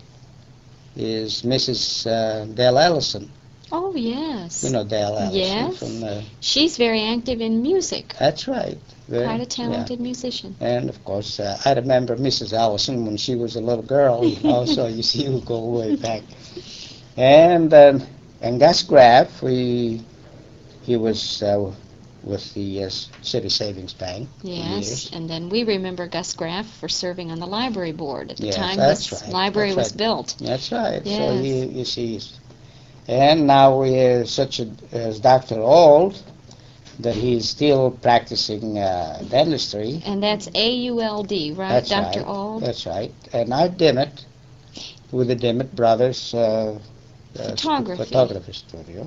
[SPEAKER 2] is Missus Uh, Dale Ellison.
[SPEAKER 1] Oh, yes.
[SPEAKER 2] You know Dale Ellison
[SPEAKER 1] Yes.
[SPEAKER 2] from uh,
[SPEAKER 1] She's very active in music.
[SPEAKER 2] that's right. Very-
[SPEAKER 1] Quite a
[SPEAKER 2] yeah.
[SPEAKER 1] talented musician.
[SPEAKER 2] And of course, uh, I remember Missus Ellison when she was a little girl. You know, so you see, we go way back. And um, and Gus Graff, we he was uh, with the uh, City Savings Bank. for
[SPEAKER 1] Yes,
[SPEAKER 2] years.
[SPEAKER 1] and then we remember Gus Graff for serving on the library board at the
[SPEAKER 2] Yes,
[SPEAKER 1] time
[SPEAKER 2] that's
[SPEAKER 1] this
[SPEAKER 2] right,
[SPEAKER 1] library
[SPEAKER 2] that's
[SPEAKER 1] was
[SPEAKER 2] right.
[SPEAKER 1] built.
[SPEAKER 2] That's right. So
[SPEAKER 1] Yes.
[SPEAKER 2] he, you see, he's- and now we have such a as Doctor Auld that he's still practicing uh, dentistry.
[SPEAKER 1] And that's A U L D, right,
[SPEAKER 2] That's
[SPEAKER 1] Doctor
[SPEAKER 2] right.
[SPEAKER 1] Auld?
[SPEAKER 2] That's right. And I Dimmitt, with the Dimmitt Brothers uh, uh,
[SPEAKER 1] Photography.
[SPEAKER 2] photography studio.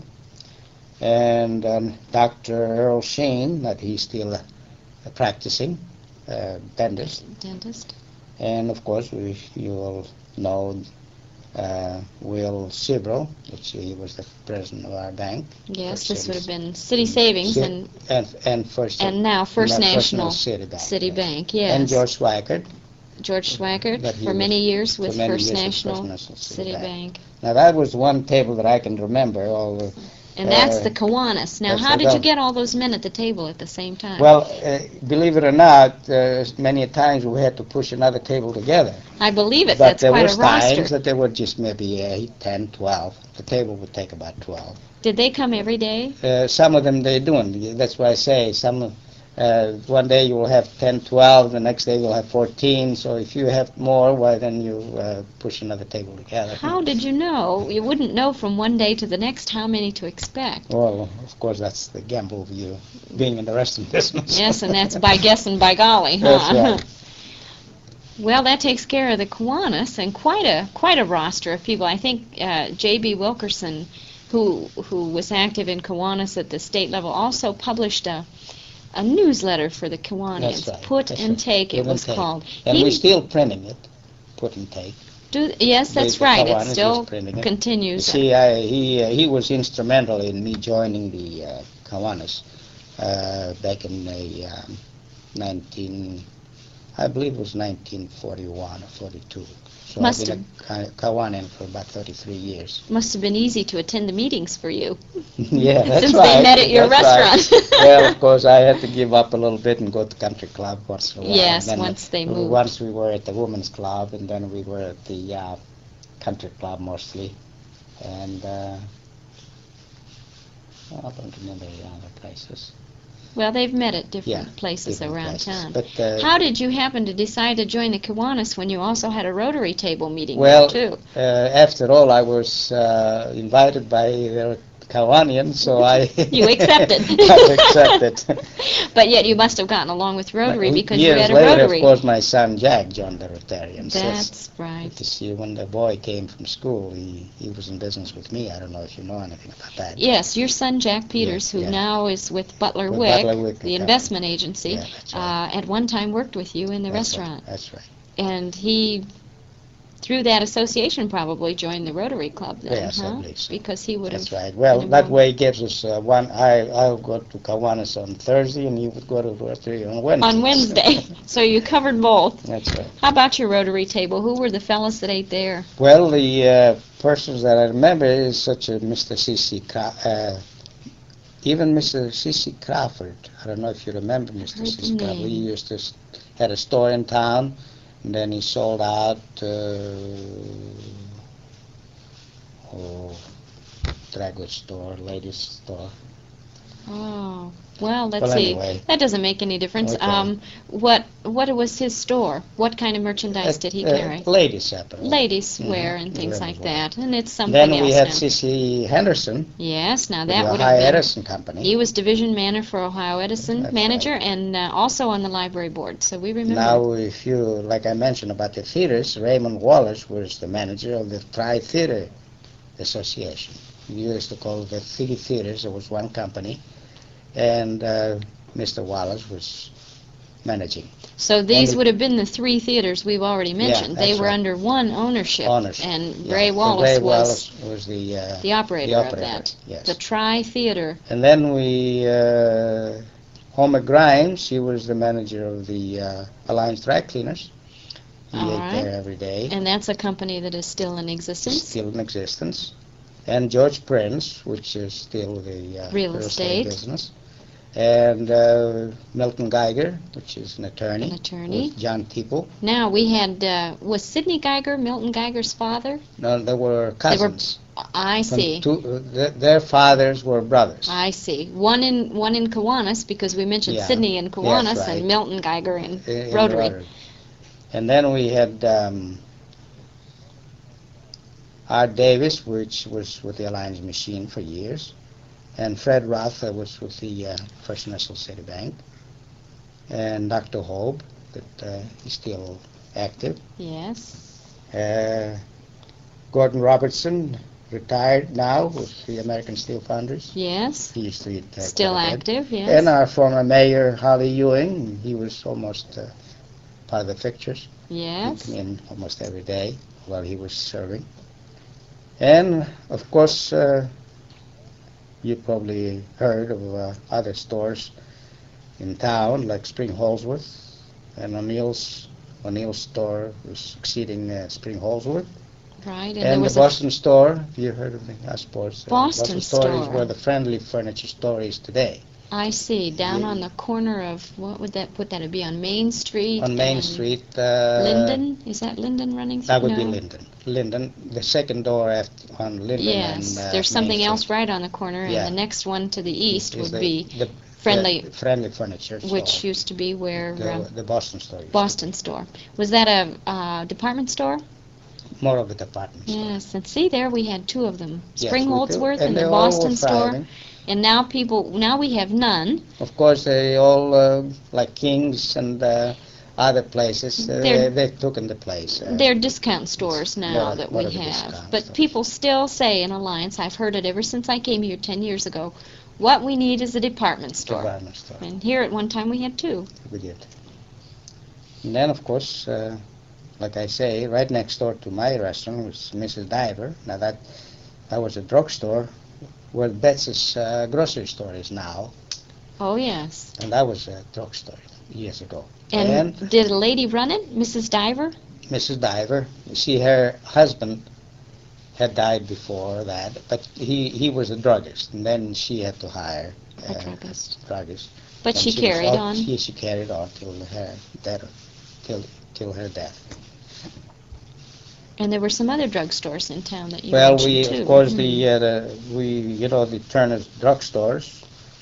[SPEAKER 2] And um, Doctor Earl Sheen, that he's still uh, practicing uh, dentist.
[SPEAKER 1] Dentist.
[SPEAKER 2] And of course, we, you all know uh, Will Sibrel, which he was the president of our bank.
[SPEAKER 1] Yes,
[SPEAKER 2] for
[SPEAKER 1] this would
[SPEAKER 2] City-
[SPEAKER 1] have been City Savings
[SPEAKER 2] Ci-
[SPEAKER 1] and
[SPEAKER 2] and and First
[SPEAKER 1] and now First
[SPEAKER 2] no,
[SPEAKER 1] National
[SPEAKER 2] City Bank.
[SPEAKER 1] City
[SPEAKER 2] yes.
[SPEAKER 1] Bank, yes.
[SPEAKER 2] And George Swaggart.
[SPEAKER 1] George Swaggart
[SPEAKER 2] But he
[SPEAKER 1] for
[SPEAKER 2] was-
[SPEAKER 1] many years
[SPEAKER 2] for
[SPEAKER 1] with
[SPEAKER 2] many
[SPEAKER 1] First
[SPEAKER 2] years with
[SPEAKER 1] National,
[SPEAKER 2] First National City
[SPEAKER 1] City
[SPEAKER 2] Bank.
[SPEAKER 1] Bank.
[SPEAKER 2] Now that was one table that I can remember. All the,
[SPEAKER 1] And that's
[SPEAKER 2] Uh,
[SPEAKER 1] the Kiwanis. Now,
[SPEAKER 2] that's
[SPEAKER 1] how
[SPEAKER 2] the
[SPEAKER 1] did you
[SPEAKER 2] Vel-
[SPEAKER 1] get all those men at the table at the same time?
[SPEAKER 2] well, uh, believe it or not, uh, many times we had to push another table together.
[SPEAKER 1] I believe it.
[SPEAKER 2] But
[SPEAKER 1] That's
[SPEAKER 2] there
[SPEAKER 1] quite
[SPEAKER 2] was
[SPEAKER 1] a roster.
[SPEAKER 2] times that there were just maybe eight, ten, twelve. The table would take about twelve.
[SPEAKER 1] Did they come every day?
[SPEAKER 2] Uh, some of them they doing. That's why I say some. Uh, one day you will have ten, twelve. The next day you'll have fourteen. So if you have more, why then you uh, push another table together.
[SPEAKER 1] How did you know? You wouldn't know from one day to the next how many to expect.
[SPEAKER 2] Well, of course that's the gamble of you being in the restaurant business.
[SPEAKER 1] Yes, and that's by guessing by golly, huh?
[SPEAKER 2] That's right.
[SPEAKER 1] Well, that takes care of the Kiwanis and quite a quite a roster of people. I think uh, J B Wilkerson, who who was active in Kiwanis at the state level, also published a a newsletter for the Kiwanians.
[SPEAKER 2] That's right.
[SPEAKER 1] Put
[SPEAKER 2] That's
[SPEAKER 1] and
[SPEAKER 2] right.
[SPEAKER 1] Take, it
[SPEAKER 2] Put and
[SPEAKER 1] was
[SPEAKER 2] Take.
[SPEAKER 1] called.
[SPEAKER 2] And
[SPEAKER 1] He-
[SPEAKER 2] we're still printing it. Put and take.
[SPEAKER 1] do, yes,
[SPEAKER 2] The-
[SPEAKER 1] that's
[SPEAKER 2] the
[SPEAKER 1] right.
[SPEAKER 2] Kiwanis
[SPEAKER 1] It
[SPEAKER 2] is
[SPEAKER 1] still
[SPEAKER 2] printing it. You
[SPEAKER 1] continues.
[SPEAKER 2] see, I, he uh, he was instrumental in me joining the uh, Kiwanis uh, back in the um, nineteen, I believe it was nineteen forty-one or forty-two. So
[SPEAKER 1] Must
[SPEAKER 2] I've been a Ki- Kiwanian for about thirty-three years.
[SPEAKER 1] Must have been easy to attend the meetings for you.
[SPEAKER 2] Yeah, that's
[SPEAKER 1] Since
[SPEAKER 2] right.
[SPEAKER 1] they met at your
[SPEAKER 2] that's
[SPEAKER 1] restaurant.
[SPEAKER 2] Right. Well, of course, I had to give up a little bit and go to country club once in a while.
[SPEAKER 1] Yes,
[SPEAKER 2] And then
[SPEAKER 1] once they
[SPEAKER 2] uh,
[SPEAKER 1] moved.
[SPEAKER 2] Once we were at the women's club, and then we were at the uh, country club mostly. And uh, well, I don't remember the other places.
[SPEAKER 1] Well, they've met at different
[SPEAKER 2] Yeah,
[SPEAKER 1] places
[SPEAKER 2] different
[SPEAKER 1] around
[SPEAKER 2] places.
[SPEAKER 1] town.
[SPEAKER 2] But, uh,
[SPEAKER 1] How did you happen to decide to join the Kiwanis when you also had a Rotary table meeting
[SPEAKER 2] Well,
[SPEAKER 1] there, too?
[SPEAKER 2] uh, after all, I was uh, invited by their Kawanian, so I
[SPEAKER 1] You accepted.
[SPEAKER 2] I accepted.
[SPEAKER 1] But yet you must have gotten along with Rotary because you
[SPEAKER 2] Years
[SPEAKER 1] had a
[SPEAKER 2] later,
[SPEAKER 1] Rotary.
[SPEAKER 2] of course, my son Jack joined the Rotarians.
[SPEAKER 1] That's right.
[SPEAKER 2] You see, when the boy came from school, he, he was in business with me. I don't know if you know anything about that.
[SPEAKER 1] Yes, your son Jack Peters,
[SPEAKER 2] Yeah,
[SPEAKER 1] who
[SPEAKER 2] yeah.
[SPEAKER 1] now is with Butler
[SPEAKER 2] With
[SPEAKER 1] Wick,
[SPEAKER 2] Butler Wick
[SPEAKER 1] the
[SPEAKER 2] and
[SPEAKER 1] investment agency,
[SPEAKER 2] Yeah, that's right.
[SPEAKER 1] uh, at one time worked with you in the
[SPEAKER 2] That's
[SPEAKER 1] restaurant.
[SPEAKER 2] Right. That's right.
[SPEAKER 1] And he, through that association, probably joined the Rotary Club then,
[SPEAKER 2] Yes,
[SPEAKER 1] huh?
[SPEAKER 2] I believe so.
[SPEAKER 1] Because he would
[SPEAKER 2] That's
[SPEAKER 1] have.
[SPEAKER 2] right. Well,
[SPEAKER 1] been
[SPEAKER 2] that
[SPEAKER 1] involved.
[SPEAKER 2] way gives us uh, one. I I'll go to Kiwanis on Thursday, and you would go to Rotary on Wednesday.
[SPEAKER 1] On Wednesday. So you covered both.
[SPEAKER 2] That's right.
[SPEAKER 1] How about your Rotary table? Who were the fellas that ate there?
[SPEAKER 2] Well, the uh, persons that I remember is such a Mister C C. Cra- uh, even Mister C C. Crawford. I don't know if you remember Mister
[SPEAKER 1] Heard
[SPEAKER 2] C C.
[SPEAKER 1] the
[SPEAKER 2] Crawford. He
[SPEAKER 1] name.
[SPEAKER 2] used to s- had a store in town, and then he sold out. Uh, oh, drag goods store, ladies store.
[SPEAKER 1] Oh, well, let's
[SPEAKER 2] Well,
[SPEAKER 1] see.
[SPEAKER 2] anyway.
[SPEAKER 1] That doesn't make any difference.
[SPEAKER 2] Okay.
[SPEAKER 1] Um, what what was his store? What kind of merchandise did he
[SPEAKER 2] Uh, uh,
[SPEAKER 1] carry?
[SPEAKER 2] Ladies apparel.
[SPEAKER 1] Ladies
[SPEAKER 2] Mhm.
[SPEAKER 1] wear and things
[SPEAKER 2] Ladies
[SPEAKER 1] like
[SPEAKER 2] wear.
[SPEAKER 1] that. And it's something
[SPEAKER 2] Then we
[SPEAKER 1] else
[SPEAKER 2] had
[SPEAKER 1] now.
[SPEAKER 2] C C. Henderson,
[SPEAKER 1] Yes, now
[SPEAKER 2] with
[SPEAKER 1] that
[SPEAKER 2] the
[SPEAKER 1] would
[SPEAKER 2] Ohio
[SPEAKER 1] have been.
[SPEAKER 2] Edison Company.
[SPEAKER 1] He was division manager for Ohio Edison,
[SPEAKER 2] That's
[SPEAKER 1] manager,
[SPEAKER 2] right.
[SPEAKER 1] and uh, also on the library board. So we remember.
[SPEAKER 2] Now, if you, like I mentioned about the theaters, Raymond Wallace was the manager of the Tri-Theater Association. We used to call it the three theaters. It was one company, and uh, Mister Wallace was managing
[SPEAKER 1] So these
[SPEAKER 2] and-
[SPEAKER 1] would have been the three theaters we've already mentioned. they
[SPEAKER 2] that's
[SPEAKER 1] were
[SPEAKER 2] right.
[SPEAKER 1] under one ownership.
[SPEAKER 2] ownership.
[SPEAKER 1] And
[SPEAKER 2] Yeah.
[SPEAKER 1] Ray
[SPEAKER 2] And
[SPEAKER 1] Wallace
[SPEAKER 2] Ray
[SPEAKER 1] was
[SPEAKER 2] Wallace was the uh,
[SPEAKER 1] the operator,
[SPEAKER 2] the
[SPEAKER 1] of
[SPEAKER 2] operator,
[SPEAKER 1] that.
[SPEAKER 2] yes.
[SPEAKER 1] The Tri-Theater.
[SPEAKER 2] And then we, uh, Homer Grimes, he was the manager of the uh, Alliance Dry Cleaners. He
[SPEAKER 1] All
[SPEAKER 2] ate
[SPEAKER 1] right.
[SPEAKER 2] there every day.
[SPEAKER 1] And that's a company that is still in existence.
[SPEAKER 2] Still in existence. And George Prince, which is still the uh,
[SPEAKER 1] Real estate.
[SPEAKER 2] business. And uh, Milton Geiger, which is an attorney.
[SPEAKER 1] An attorney.
[SPEAKER 2] With John Teeple.
[SPEAKER 1] Now, we had, uh, was Sidney Geiger Milton Geiger's father?
[SPEAKER 2] No, they were cousins.
[SPEAKER 1] I
[SPEAKER 2] From
[SPEAKER 1] see.
[SPEAKER 2] two, uh, th- their fathers were brothers.
[SPEAKER 1] I see. One in one in Kiwanis, because we mentioned
[SPEAKER 2] Yeah.
[SPEAKER 1] Sidney in Kiwanis,
[SPEAKER 2] Yes, right.
[SPEAKER 1] and Milton Geiger in
[SPEAKER 2] in- in
[SPEAKER 1] Rotary.
[SPEAKER 2] And then we had um, Art Davis, which was with the Alliance Machine for years, and Fred Roth uh, was with the uh, First National City Bank, and Doctor Hobe, that uh, he's still active.
[SPEAKER 1] Yes.
[SPEAKER 2] Uh, Gordon Robertson, retired now with the American Steel Foundries.
[SPEAKER 1] Yes.
[SPEAKER 2] He used to eat uh,
[SPEAKER 1] Still
[SPEAKER 2] quite a bit.
[SPEAKER 1] active, yes.
[SPEAKER 2] And our former mayor, Holly Ewing, he was almost uh, part of the fixtures.
[SPEAKER 1] Yes.
[SPEAKER 2] He came in almost every day while he was serving. And, of course, uh, you probably heard of uh, other stores in town, like Spring Holsworth, and O'Neill's, O'Neill's store was succeeding uh, Spring Holsworth.
[SPEAKER 1] Right. And,
[SPEAKER 2] And,
[SPEAKER 1] there
[SPEAKER 2] the
[SPEAKER 1] was
[SPEAKER 2] Boston store, have you heard of the uh, sports? Uh,
[SPEAKER 1] Boston
[SPEAKER 2] store is
[SPEAKER 1] store.
[SPEAKER 2] where the Friendly Furniture store is today.
[SPEAKER 1] a, I see, down
[SPEAKER 2] Yeah.
[SPEAKER 1] on the corner of, what would that, put that would be on Main Street?
[SPEAKER 2] On Main
[SPEAKER 1] and
[SPEAKER 2] Street. Uh,
[SPEAKER 1] Linden? Is that Linden running through?
[SPEAKER 2] That would be
[SPEAKER 1] No.
[SPEAKER 2] Linden. Linden, the second door after, on Linden.
[SPEAKER 1] Yes.
[SPEAKER 2] and, uh,
[SPEAKER 1] There's
[SPEAKER 2] Main
[SPEAKER 1] something
[SPEAKER 2] Street.
[SPEAKER 1] else right on the corner,
[SPEAKER 2] Yeah.
[SPEAKER 1] and the next one to the east
[SPEAKER 2] Is
[SPEAKER 1] would
[SPEAKER 2] the-
[SPEAKER 1] be
[SPEAKER 2] the-
[SPEAKER 1] Friendly,
[SPEAKER 2] the Friendly Furniture store.
[SPEAKER 1] which used to be where
[SPEAKER 2] the,
[SPEAKER 1] uh,
[SPEAKER 2] the Boston store. used to
[SPEAKER 1] Boston store. Was that a uh, department store?
[SPEAKER 2] be. More of a department store.
[SPEAKER 1] Yes, and see there we had two of them,
[SPEAKER 2] Yes,
[SPEAKER 1] Spring
[SPEAKER 2] we do.
[SPEAKER 1] Holdsworth and
[SPEAKER 2] they
[SPEAKER 1] the
[SPEAKER 2] all were
[SPEAKER 1] Boston store.
[SPEAKER 2] thriving.
[SPEAKER 1] And now people, now we have none.
[SPEAKER 2] Of course, they all, uh, like King's and uh, other places, uh,
[SPEAKER 1] They're-
[SPEAKER 2] they, they took in the place. Uh,
[SPEAKER 1] They're discount stores now
[SPEAKER 2] More-
[SPEAKER 1] that
[SPEAKER 2] more
[SPEAKER 1] we
[SPEAKER 2] of a
[SPEAKER 1] have.
[SPEAKER 2] discount
[SPEAKER 1] But
[SPEAKER 2] store.
[SPEAKER 1] people still say in Alliance, I've heard it ever since I came here ten years ago, what we need is a department store.
[SPEAKER 2] department store.
[SPEAKER 1] And here at one time we had two.
[SPEAKER 2] We did. And then, of course, uh, like I say, right next door to my restaurant was Missus Diver. Now that that was a drugstore where Betsy's uh, grocery store is now,
[SPEAKER 1] Oh, yes.
[SPEAKER 2] and that was a drugstore years ago.
[SPEAKER 1] And,
[SPEAKER 2] And
[SPEAKER 1] did a lady run it, Missus Diver?
[SPEAKER 2] Missus Diver, you see, her husband had died before that, but he, he was a druggist, and then she had to hire
[SPEAKER 1] A druggist.
[SPEAKER 2] druggist.
[SPEAKER 1] But
[SPEAKER 2] And
[SPEAKER 1] she
[SPEAKER 2] was
[SPEAKER 1] carried
[SPEAKER 2] out-
[SPEAKER 1] on.
[SPEAKER 2] She, she carried on till her death, till till her death.
[SPEAKER 1] And there were some other drugstores in town that you
[SPEAKER 2] Well,
[SPEAKER 1] mentioned
[SPEAKER 2] we
[SPEAKER 1] too.
[SPEAKER 2] of course
[SPEAKER 1] Hmm.
[SPEAKER 2] the, uh, the we you know the Turner's drugstores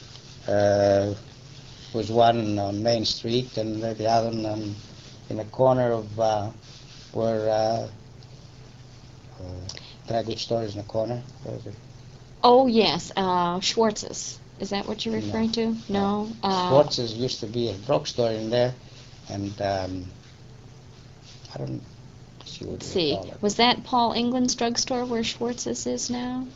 [SPEAKER 2] uh, was one on Main Street, and the the other one on, in the corner of uh, where uh, uh, that good store is in the corner. Where is it?
[SPEAKER 1] Oh, yes, uh, Schwartz's. Is that what you're
[SPEAKER 2] No.
[SPEAKER 1] referring to? No. Uh,
[SPEAKER 2] Schwartz's used to be a drugstore in there, and um, I don't see what
[SPEAKER 1] let's
[SPEAKER 2] you
[SPEAKER 1] see.
[SPEAKER 2] call it.
[SPEAKER 1] Was that Paul England's drugstore where Schwartz's is now?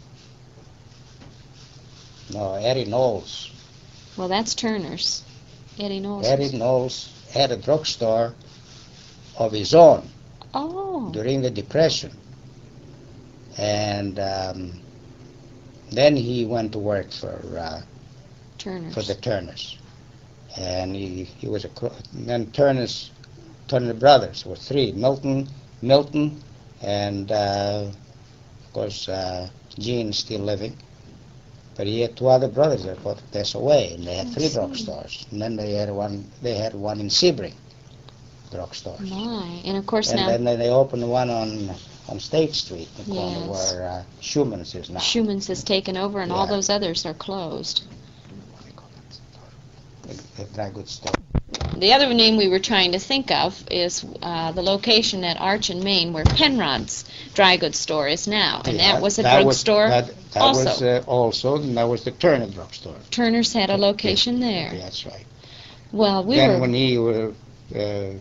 [SPEAKER 2] No, Eddie Knowles.
[SPEAKER 1] Well, that's Turner's. Eddie Knowles.
[SPEAKER 2] Eddie Knowles had a drugstore of his own
[SPEAKER 1] Oh.
[SPEAKER 2] during the Depression. And um, then he went to work for uh,
[SPEAKER 1] Turner's.
[SPEAKER 2] for the Turners. And he, he was a... cro- Then Turner's, Turner Brothers were three. Milton, Milton, and uh, of course uh, Gene's still living. But he had two other brothers that both passed away, and they had
[SPEAKER 1] I
[SPEAKER 2] three
[SPEAKER 1] see.
[SPEAKER 2] drugstores. And then they had one. They had one in Sebring, drugstore.
[SPEAKER 1] My. And of course
[SPEAKER 2] And
[SPEAKER 1] now
[SPEAKER 2] then they opened one on on State Street, the corner
[SPEAKER 1] Yes.
[SPEAKER 2] where uh, Schumann's is now.
[SPEAKER 1] Schumann's has taken over and all
[SPEAKER 2] Yeah.
[SPEAKER 1] those others are closed.
[SPEAKER 2] What do you call that store? A, a dry goods store.
[SPEAKER 1] The other name we were trying to think of is uh, the location at Arch in Maine where Penrod's dry goods store is now. And
[SPEAKER 2] Yeah,
[SPEAKER 1] that was a
[SPEAKER 2] that
[SPEAKER 1] drugstore
[SPEAKER 2] That, that
[SPEAKER 1] also.
[SPEAKER 2] was uh, also, and that was the Turner drugstore.
[SPEAKER 1] Turner's had a location there.
[SPEAKER 2] Yeah, that's right.
[SPEAKER 1] Well, we
[SPEAKER 2] then
[SPEAKER 1] were...
[SPEAKER 2] when he were uh,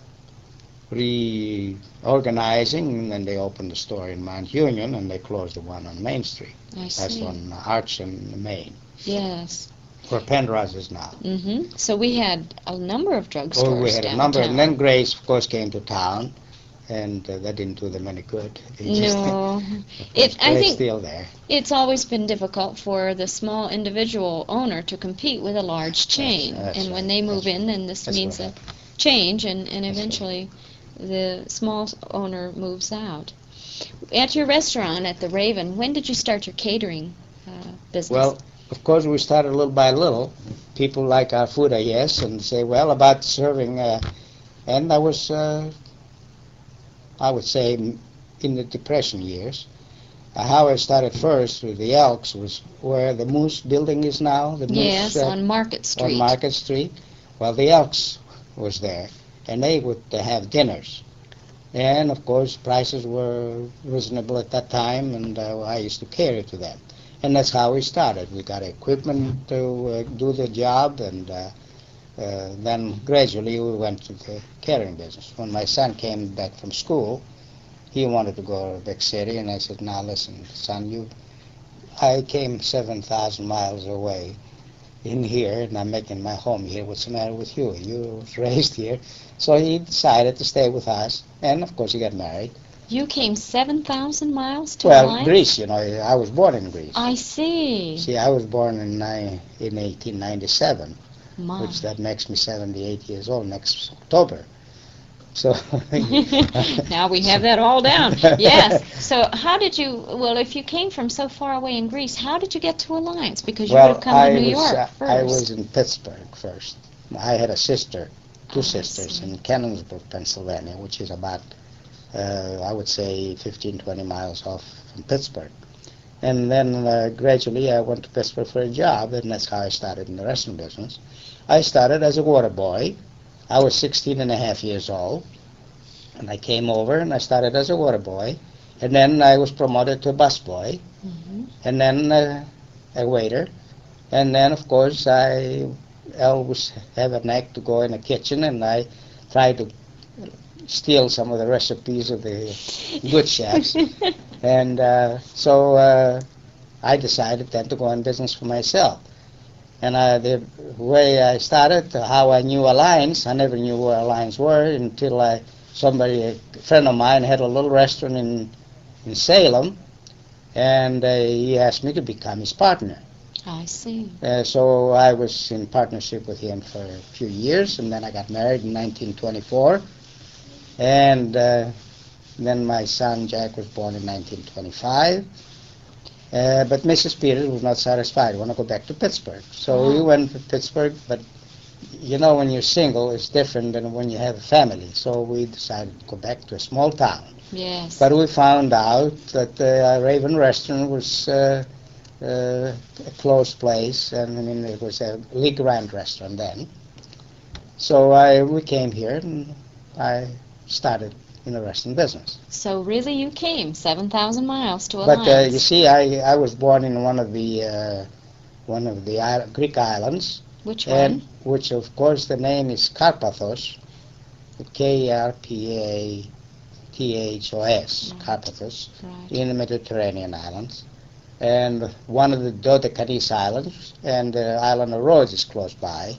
[SPEAKER 2] reorganizing, and then they opened the store in Mount Union, and they closed the one on Main Street.
[SPEAKER 1] I
[SPEAKER 2] That's
[SPEAKER 1] see.
[SPEAKER 2] on Arch in Maine,
[SPEAKER 1] Yes.
[SPEAKER 2] where Penrose is now.
[SPEAKER 1] hmm So we had a number of drugstores
[SPEAKER 2] Oh, we had a
[SPEAKER 1] downtown.
[SPEAKER 2] number, and then Grace, of course, came to town, and uh, that didn't do them any good. They just-
[SPEAKER 1] No.
[SPEAKER 2] of
[SPEAKER 1] It,
[SPEAKER 2] course,
[SPEAKER 1] I
[SPEAKER 2] Grace
[SPEAKER 1] think
[SPEAKER 2] still there.
[SPEAKER 1] it's always been difficult for the small individual owner to compete with a large chain.
[SPEAKER 2] that's
[SPEAKER 1] and when
[SPEAKER 2] right.
[SPEAKER 1] they move
[SPEAKER 2] That's
[SPEAKER 1] in, then this
[SPEAKER 2] That's
[SPEAKER 1] means
[SPEAKER 2] what
[SPEAKER 1] a
[SPEAKER 2] happened.
[SPEAKER 1] change, and, and
[SPEAKER 2] That's right.
[SPEAKER 1] eventually the small owner moves out. At your restaurant at the Raven, when did you start your catering uh, business?
[SPEAKER 2] Well, of course, we started little by little. People like our food, I guess, and say, well, about serving. Uh, and I was, uh, I would say, m- in the Depression years. Uh, how I started first with the Elks was where the Moose building is now. The Moose,
[SPEAKER 1] yes,
[SPEAKER 2] uh,
[SPEAKER 1] on Market Street.
[SPEAKER 2] on Market Street. Well, the Elks was there, and they would uh, have dinners. And, of course, prices were reasonable at that time, and uh, I used to cater to them. And that's how we started. We got equipment to uh, do the job, and uh, uh, then gradually we went to the catering business. When my son came back from school, he wanted to go to a big city, and I said, now listen, son, you, I came seven thousand miles away in here, and I'm making my home here. What's the matter with you? You was raised here. So he decided to stay with us, and of course he got married.
[SPEAKER 1] You came seven thousand miles to
[SPEAKER 2] Well,
[SPEAKER 1] Alliance?
[SPEAKER 2] Greece, you know, I was born in Greece.
[SPEAKER 1] I see.
[SPEAKER 2] See, I was born in ni- in eighteen ninety-seven,
[SPEAKER 1] My.
[SPEAKER 2] which that makes me seventy-eight years old next October. So
[SPEAKER 1] Now we have that all down. Yes. So how did you, well, if you came from so far away in Greece, how did you get to Alliance? Because you would
[SPEAKER 2] well,
[SPEAKER 1] have come
[SPEAKER 2] I
[SPEAKER 1] to New
[SPEAKER 2] was
[SPEAKER 1] York
[SPEAKER 2] uh,
[SPEAKER 1] first.
[SPEAKER 2] I was in Pittsburgh first. I had a sister, two
[SPEAKER 1] I
[SPEAKER 2] sisters
[SPEAKER 1] see.
[SPEAKER 2] in Cannonsburg, Pennsylvania, which is about uh, I would say fifteen, twenty miles off from Pittsburgh. And then uh, gradually I went to Pittsburgh for a job, and that's how I started in the restaurant business. I started as a water boy. I was sixteen and a half years old, and I came over and I started as a water boy. And then I was promoted to a bus boy,
[SPEAKER 1] Mhm.
[SPEAKER 2] and then uh, a waiter. And then, of course, I always have a knack to go in the kitchen, and I try to steal some of the recipes of the good chefs. And uh, so uh, I decided then to go in business for myself. And uh, the way I started, how I knew Alliance, I never knew where Alliance were until I, somebody, a friend of mine, had a little restaurant in, in Salem, and uh, he asked me to become his partner.
[SPEAKER 1] I see.
[SPEAKER 2] Uh, so I was in partnership with him for a few years, and then I got married in nineteen twenty-four. And uh, then my son Jack was born in nineteen twenty-five. Uh, but Missus Peters was not satisfied. Want to go back to Pittsburgh. So we
[SPEAKER 1] Oh.
[SPEAKER 2] went to Pittsburgh, but you know, when you're single, it's different than when you have a family. So we decided to go back to a small town.
[SPEAKER 1] Yes.
[SPEAKER 2] But we found out that the uh, Raven Restaurant was uh, uh, a closed place, and I mean it was a Lee Grant restaurant then. So I we came here, and I started in the restaurant business.
[SPEAKER 1] So really you came seven thousand miles to
[SPEAKER 2] But uh,
[SPEAKER 1] Alliance.
[SPEAKER 2] you see, I, I was born in one of the uh, one of the isle- Greek islands,
[SPEAKER 1] Which
[SPEAKER 2] and
[SPEAKER 1] one?
[SPEAKER 2] which of course the name is Karpathos, K R P A T H O S,
[SPEAKER 1] Right.
[SPEAKER 2] Karpathos,
[SPEAKER 1] Right.
[SPEAKER 2] in the Mediterranean islands, and one of the Dodecanese islands, and the island of Rhodes is close by.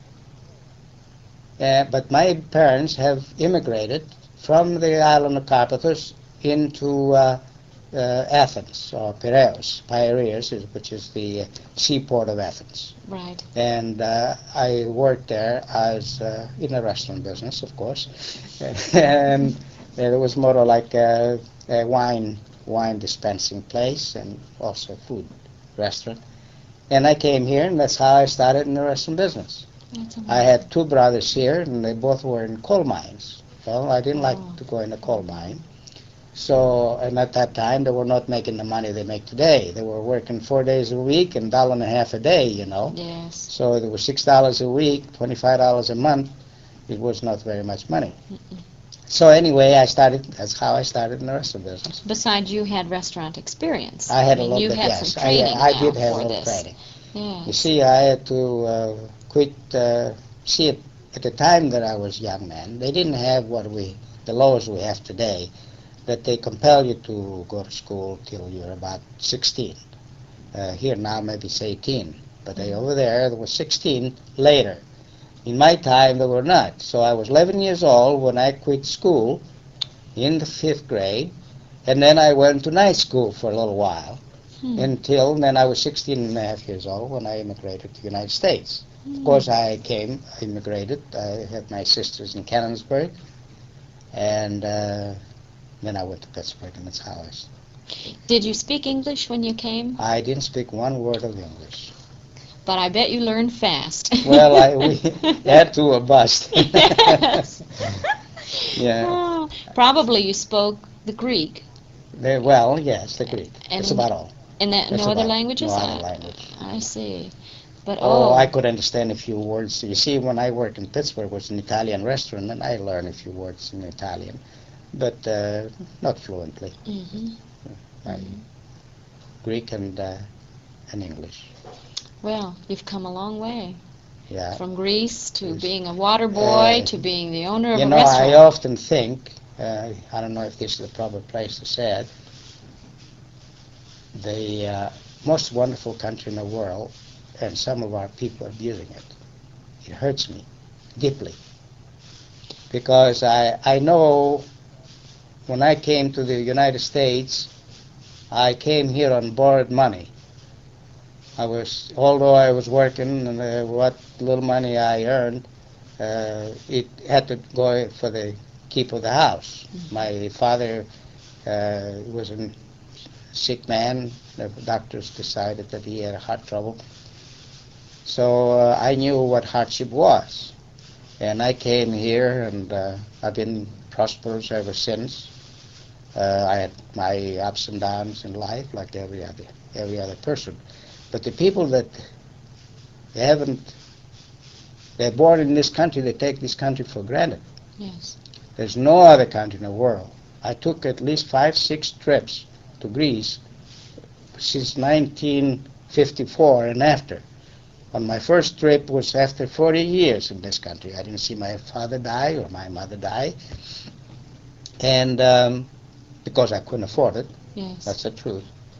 [SPEAKER 2] Uh, but my parents have immigrated from the island of Karpathos into uh, uh, Athens, or Piraeus, Piraeus, is- which is the uh, seaport of Athens.
[SPEAKER 1] Right.
[SPEAKER 2] And uh, I worked there as uh, in the restaurant business, of course, and it was more like a, a wine wine dispensing place and also food restaurant. And I came here, and that's how I started in the restaurant business.
[SPEAKER 1] That's
[SPEAKER 2] I had two brothers here, and they both were in coal mines. Well, I didn't
[SPEAKER 1] Oh.
[SPEAKER 2] like to go in a coal mine. So, and at that time, they were not making the money they make today. They were working four days a week and dollar and a half a day, you know.
[SPEAKER 1] Yes.
[SPEAKER 2] So it was six dollars a week, twenty-five dollars a month. It was not very much money.
[SPEAKER 1] Mm-mm.
[SPEAKER 2] So anyway, I started, that's how I started in the restaurant business.
[SPEAKER 1] Besides, you had restaurant experience.
[SPEAKER 2] I had
[SPEAKER 1] I
[SPEAKER 2] a
[SPEAKER 1] mean,
[SPEAKER 2] little
[SPEAKER 1] you
[SPEAKER 2] bit,
[SPEAKER 1] had
[SPEAKER 2] yes.
[SPEAKER 1] some
[SPEAKER 2] I,
[SPEAKER 1] training
[SPEAKER 2] I
[SPEAKER 1] now
[SPEAKER 2] did have a
[SPEAKER 1] for
[SPEAKER 2] little
[SPEAKER 1] this.
[SPEAKER 2] training.
[SPEAKER 1] Yes.
[SPEAKER 2] You see, I had to uh, quit. Uh, see, at, at the time that I was young man, they didn't have what we, the laws we have today, that they compel you to go to school till you're about sixteen. Uh, here now, maybe it's eighteen, but they, over there, there was sixteen later. In my time, they were not. So I was eleven years old when I quit school in the fifth grade, and then I went to night school for a little while.
[SPEAKER 1] Hmm.
[SPEAKER 2] Until then I was sixteen and a half years old when I immigrated to the United States.
[SPEAKER 1] Hmm.
[SPEAKER 2] Of course, I came, I immigrated. I had my sisters in Cannonsburg, and uh, then I went to Pittsburgh, and that's how I... s-
[SPEAKER 1] Did you speak English when you came?
[SPEAKER 2] I didn't speak one word of English.
[SPEAKER 1] But I bet you learned fast.
[SPEAKER 2] Well, I, we had to a bust.
[SPEAKER 1] Yes.
[SPEAKER 2] Yeah.
[SPEAKER 1] Oh, probably you spoke the Greek.
[SPEAKER 2] They, well, yes, the Greek.
[SPEAKER 1] And-
[SPEAKER 2] That's about all.
[SPEAKER 1] And that,
[SPEAKER 2] That's
[SPEAKER 1] no other
[SPEAKER 2] about-
[SPEAKER 1] languages?
[SPEAKER 2] No
[SPEAKER 1] I,
[SPEAKER 2] other language.
[SPEAKER 1] I see. But
[SPEAKER 2] Oh,
[SPEAKER 1] oh,
[SPEAKER 2] I could understand a few words. You see, when I worked in Pittsburgh, it was an Italian restaurant, and I learned a few words in Italian, but uh, not fluently.
[SPEAKER 1] mhm.
[SPEAKER 2] I, Greek and uh, and English.
[SPEAKER 1] Well, you've come a long way.
[SPEAKER 2] Yeah.
[SPEAKER 1] From Greece to
[SPEAKER 2] Yes.
[SPEAKER 1] being a water boy
[SPEAKER 2] Uh,
[SPEAKER 1] to being the owner of
[SPEAKER 2] You
[SPEAKER 1] a
[SPEAKER 2] know,
[SPEAKER 1] restaurant.
[SPEAKER 2] I often think, uh, I don't know if this is the proper place to say it, the uh, most wonderful country in the world, and some of our people are abusing it. It hurts me deeply. Because I, I know when I came to the United States, I came here on borrowed money. I was, although I was working, and uh, what little money I earned, uh, it had to go for the keep of the house.
[SPEAKER 1] Mhm.
[SPEAKER 2] My father uh, was a sick man. The doctors decided that he had heart trouble. So uh, I knew what hardship was. And I came here, and uh, I've been prosperous ever since. Uh, I had my ups and downs in life, like every other every other person. But the people that they haven't, they're born in this country, they take this country for granted.
[SPEAKER 1] Yes.
[SPEAKER 2] There's no other country in the world. I took at least five, six trips to Greece since nineteen fifty-four and after. On my first trip was after forty years in this country. I didn't see my father die or my mother die. And um, because I couldn't afford it,
[SPEAKER 1] Yes.
[SPEAKER 2] that's the truth.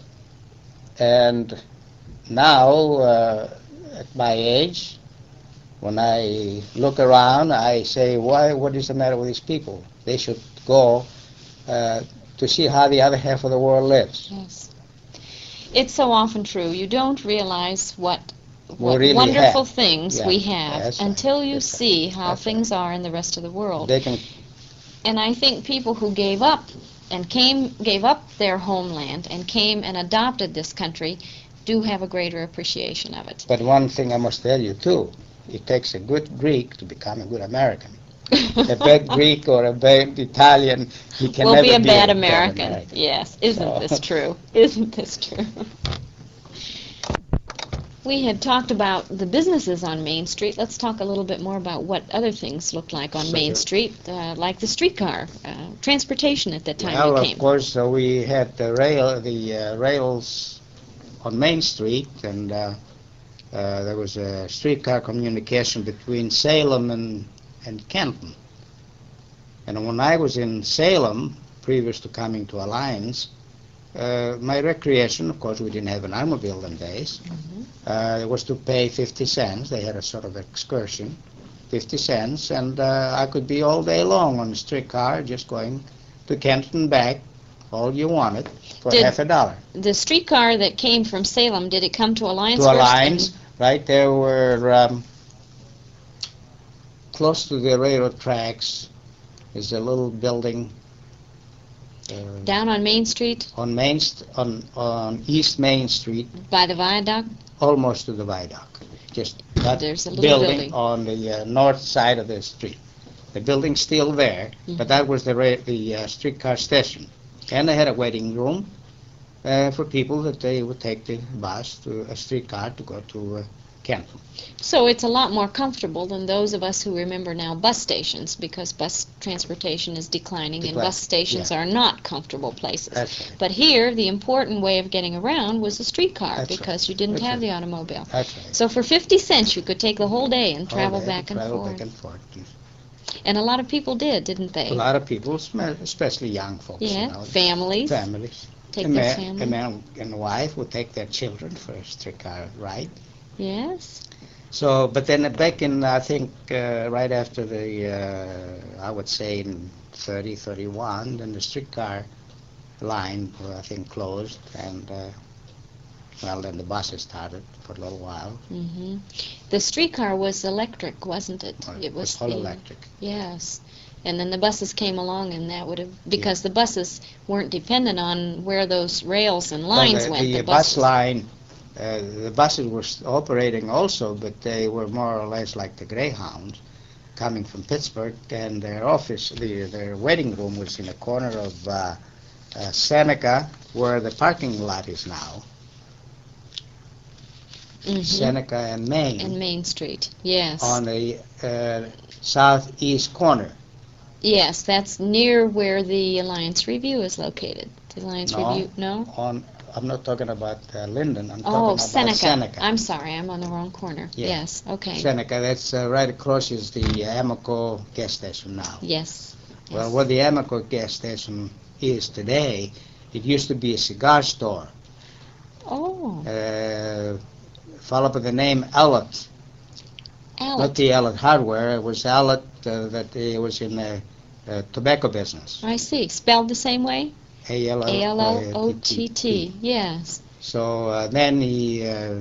[SPEAKER 2] And now, uh, at my age, when I look around, I say, why, what is the matter with these people? They should go uh, to see how the other half of the world lives.
[SPEAKER 1] Yes. It's so often true. You don't realize what what
[SPEAKER 2] really
[SPEAKER 1] wonderful
[SPEAKER 2] have.
[SPEAKER 1] things
[SPEAKER 2] Yeah,
[SPEAKER 1] we have
[SPEAKER 2] that's right.
[SPEAKER 1] until you
[SPEAKER 2] That's right.
[SPEAKER 1] see how
[SPEAKER 2] That's
[SPEAKER 1] things are in the rest of the world.
[SPEAKER 2] They can,
[SPEAKER 1] And I think people who gave up and came gave up their homeland and came and adopted this country do have a greater appreciation of it.
[SPEAKER 2] but one thing I must tell you too, it takes a good Greek to become a good American. A bad Greek or a bad Italian, he can
[SPEAKER 1] will
[SPEAKER 2] never
[SPEAKER 1] be a bad
[SPEAKER 2] a
[SPEAKER 1] American.
[SPEAKER 2] American.
[SPEAKER 1] Yes. Isn't
[SPEAKER 2] So-
[SPEAKER 1] this true? Isn't this true? We had talked about the businesses on Main Street. Let's talk a little bit more about what other things looked like on Main
[SPEAKER 2] Sure.
[SPEAKER 1] Street, uh, like the streetcar, uh, transportation at that time
[SPEAKER 2] Well,
[SPEAKER 1] you
[SPEAKER 2] of
[SPEAKER 1] came.
[SPEAKER 2] course, uh, we had the rail, the uh, rails on Main Street, and uh, uh, there was a streetcar communication between Salem and, and Canton. And when I was in Salem, previous to coming to Alliance, uh, my recreation, of course, we didn't have an automobile in days,
[SPEAKER 1] Mhm.
[SPEAKER 2] uh, it was to pay fifty cents. They had a sort of excursion, fifty cents, and uh, I could be all day long on the streetcar, just going to Canton back, all you wanted, for
[SPEAKER 1] Did-
[SPEAKER 2] half a dollar.
[SPEAKER 1] The streetcar that came from Salem, did it come to Alliance
[SPEAKER 2] To
[SPEAKER 1] first?
[SPEAKER 2] Alliance,
[SPEAKER 1] and-
[SPEAKER 2] right there were um, close to the railroad tracks is a little building uh,
[SPEAKER 1] Down on Main Street
[SPEAKER 2] on Main St- on on East Main Street,
[SPEAKER 1] by the viaduct?
[SPEAKER 2] almost to the viaduct. Just that
[SPEAKER 1] There's a little
[SPEAKER 2] building,
[SPEAKER 1] building.
[SPEAKER 2] on the uh, north side of the street. The building's still there,
[SPEAKER 1] Mhm.
[SPEAKER 2] but that was the ra- the uh, streetcar station, and they had a waiting room uh, for people that they would take the bus to a streetcar to go to uh, Canton.
[SPEAKER 1] So it's a lot more comfortable than those of us who remember now bus stations, because bus transportation is declining and
[SPEAKER 2] Decline-
[SPEAKER 1] bus stations
[SPEAKER 2] yeah.
[SPEAKER 1] are not comfortable places.
[SPEAKER 2] That's right.
[SPEAKER 1] But here, the important way of getting around was the streetcar,
[SPEAKER 2] That's
[SPEAKER 1] because
[SPEAKER 2] right.
[SPEAKER 1] you didn't
[SPEAKER 2] That's
[SPEAKER 1] have
[SPEAKER 2] right.
[SPEAKER 1] the automobile.
[SPEAKER 2] That's right.
[SPEAKER 1] So for fifty cents, you could take the whole day and
[SPEAKER 2] All
[SPEAKER 1] travel
[SPEAKER 2] day,
[SPEAKER 1] back and
[SPEAKER 2] travel
[SPEAKER 1] forth.
[SPEAKER 2] back and forth.
[SPEAKER 1] And a lot of people did, didn't they?
[SPEAKER 2] A lot of people, sm- especially young folks,
[SPEAKER 1] Yeah,
[SPEAKER 2] you know,
[SPEAKER 1] families.
[SPEAKER 2] families.
[SPEAKER 1] Take
[SPEAKER 2] a,
[SPEAKER 1] their
[SPEAKER 2] man,
[SPEAKER 1] family.
[SPEAKER 2] a man and a wife would take their children for a streetcar ride.
[SPEAKER 1] Yes.
[SPEAKER 2] So, but then back in, I think, uh, right after the, uh, I would say in thirty, thirty-one, then the streetcar line, uh, I think, closed, and, uh, well, then the buses started for a little while.
[SPEAKER 1] hmm The streetcar was electric, wasn't it?
[SPEAKER 2] Or
[SPEAKER 1] It was
[SPEAKER 2] all
[SPEAKER 1] the-
[SPEAKER 2] electric.
[SPEAKER 1] Yes. And then the buses came along, and that would have, because the buses weren't dependent on where those rails and lines
[SPEAKER 2] Well, the,
[SPEAKER 1] went.
[SPEAKER 2] the bus
[SPEAKER 1] buses-
[SPEAKER 2] line, uh, the buses were s- operating also, but they were more or less like the Greyhounds, coming from Pittsburgh, and their office, the, their waiting room was in a corner of uh, uh, Seneca, where the parking lot is now.
[SPEAKER 1] Mhm.
[SPEAKER 2] Seneca and Main,
[SPEAKER 1] And Main Street, yes.
[SPEAKER 2] on the uh, southeast corner.
[SPEAKER 1] Yes, that's near where the Alliance Review is located. The Alliance
[SPEAKER 2] No.
[SPEAKER 1] Review, no?
[SPEAKER 2] On, I'm not talking about uh, Linden. I'm
[SPEAKER 1] Oh,
[SPEAKER 2] talking about
[SPEAKER 1] Seneca.
[SPEAKER 2] Seneca.
[SPEAKER 1] I'm sorry, I'm on the wrong corner.
[SPEAKER 2] Yeah.
[SPEAKER 1] Yes, okay.
[SPEAKER 2] Seneca. That's uh, right across is the Amoco gas station now.
[SPEAKER 1] Yes.
[SPEAKER 2] Well,
[SPEAKER 1] yes.
[SPEAKER 2] what the Amoco gas station is today, it used to be a cigar store.
[SPEAKER 1] Oh,
[SPEAKER 2] Uh, followed by the name Ellett. Not
[SPEAKER 1] Alec.
[SPEAKER 2] the Ellett Hardware. It was Ellett uh, that it was in the uh, tobacco business.
[SPEAKER 1] I see. Spelled the same way?
[SPEAKER 2] A L
[SPEAKER 1] A L L O
[SPEAKER 2] T
[SPEAKER 1] T T, yes.
[SPEAKER 2] So uh, then he, uh,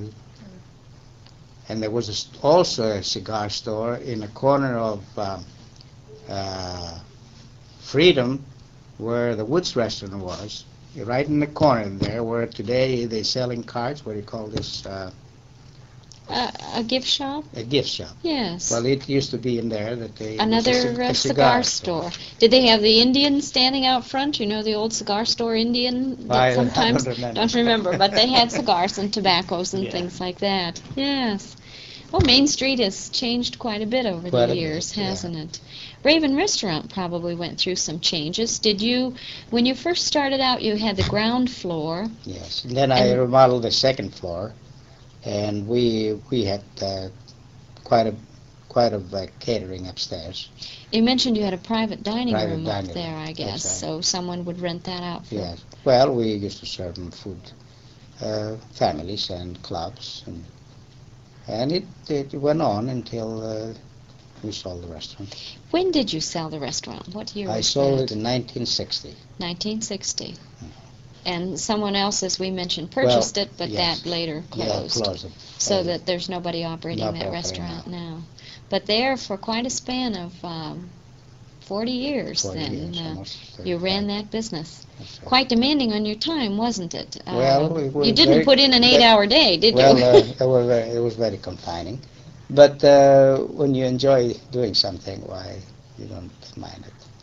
[SPEAKER 2] and there was a st- also a cigar store in the corner of um, uh, Freedom, where the Woods restaurant was, right in the corner there, where today they're selling cards. What do you call this? Uh,
[SPEAKER 1] Uh, a gift shop?
[SPEAKER 2] a gift shop.
[SPEAKER 1] Yes.
[SPEAKER 2] Well, it used to be in there that they
[SPEAKER 1] Another
[SPEAKER 2] it was a,
[SPEAKER 1] uh,
[SPEAKER 2] a
[SPEAKER 1] cigar, store. Did they have the Indian standing out front? You know, the old cigar store Indian that
[SPEAKER 2] I- I
[SPEAKER 1] sometimes
[SPEAKER 2] don't remember.
[SPEAKER 1] don't remember, but they had cigars and tobaccos and
[SPEAKER 2] Yeah.
[SPEAKER 1] things like that. Yes. Well, Main Street has changed quite a bit over
[SPEAKER 2] Quite
[SPEAKER 1] the
[SPEAKER 2] a
[SPEAKER 1] years,
[SPEAKER 2] bit, yeah.
[SPEAKER 1] hasn't it? Raven Restaurant probably went through some changes. Did you, when you first started out, you had the ground floor.
[SPEAKER 2] Yes. And then I
[SPEAKER 1] And-
[SPEAKER 2] remodeled the second floor, and we we had uh, quite a quite a uh, catering upstairs.
[SPEAKER 1] You mentioned you had a private dining
[SPEAKER 2] Private
[SPEAKER 1] room up
[SPEAKER 2] dining
[SPEAKER 1] there,
[SPEAKER 2] room,
[SPEAKER 1] I guess,
[SPEAKER 2] that's
[SPEAKER 1] so someone would rent that out for
[SPEAKER 2] Yes. Well, we used to serve them food, uh, families and clubs, and and it, it went on until uh, we sold the restaurant.
[SPEAKER 1] When did you sell the restaurant? What year
[SPEAKER 2] I
[SPEAKER 1] was
[SPEAKER 2] sold
[SPEAKER 1] that?
[SPEAKER 2] it in nineteen sixty.
[SPEAKER 1] nineteen sixty. And someone else, as we mentioned, purchased
[SPEAKER 2] Well,
[SPEAKER 1] it, but
[SPEAKER 2] yes.
[SPEAKER 1] that later
[SPEAKER 2] Yeah,
[SPEAKER 1] closed.
[SPEAKER 2] closed it.
[SPEAKER 1] So
[SPEAKER 2] Uh,
[SPEAKER 1] that there's nobody operating
[SPEAKER 2] Not
[SPEAKER 1] that
[SPEAKER 2] operating
[SPEAKER 1] restaurant now. But there, for quite a span of um, forty years,
[SPEAKER 2] forty
[SPEAKER 1] then,
[SPEAKER 2] years,
[SPEAKER 1] uh,
[SPEAKER 2] almost
[SPEAKER 1] you ran
[SPEAKER 2] thirty-five.
[SPEAKER 1] that business.
[SPEAKER 2] That's right.
[SPEAKER 1] Quite demanding on your time, wasn't it? Uh,
[SPEAKER 2] Well, it was
[SPEAKER 1] you didn't
[SPEAKER 2] very-
[SPEAKER 1] put in an
[SPEAKER 2] but-
[SPEAKER 1] eight-hour day, did
[SPEAKER 2] well,
[SPEAKER 1] you?
[SPEAKER 2] uh, it, was very, it was very confining. But uh, when you enjoy doing something, why, you don't mind it.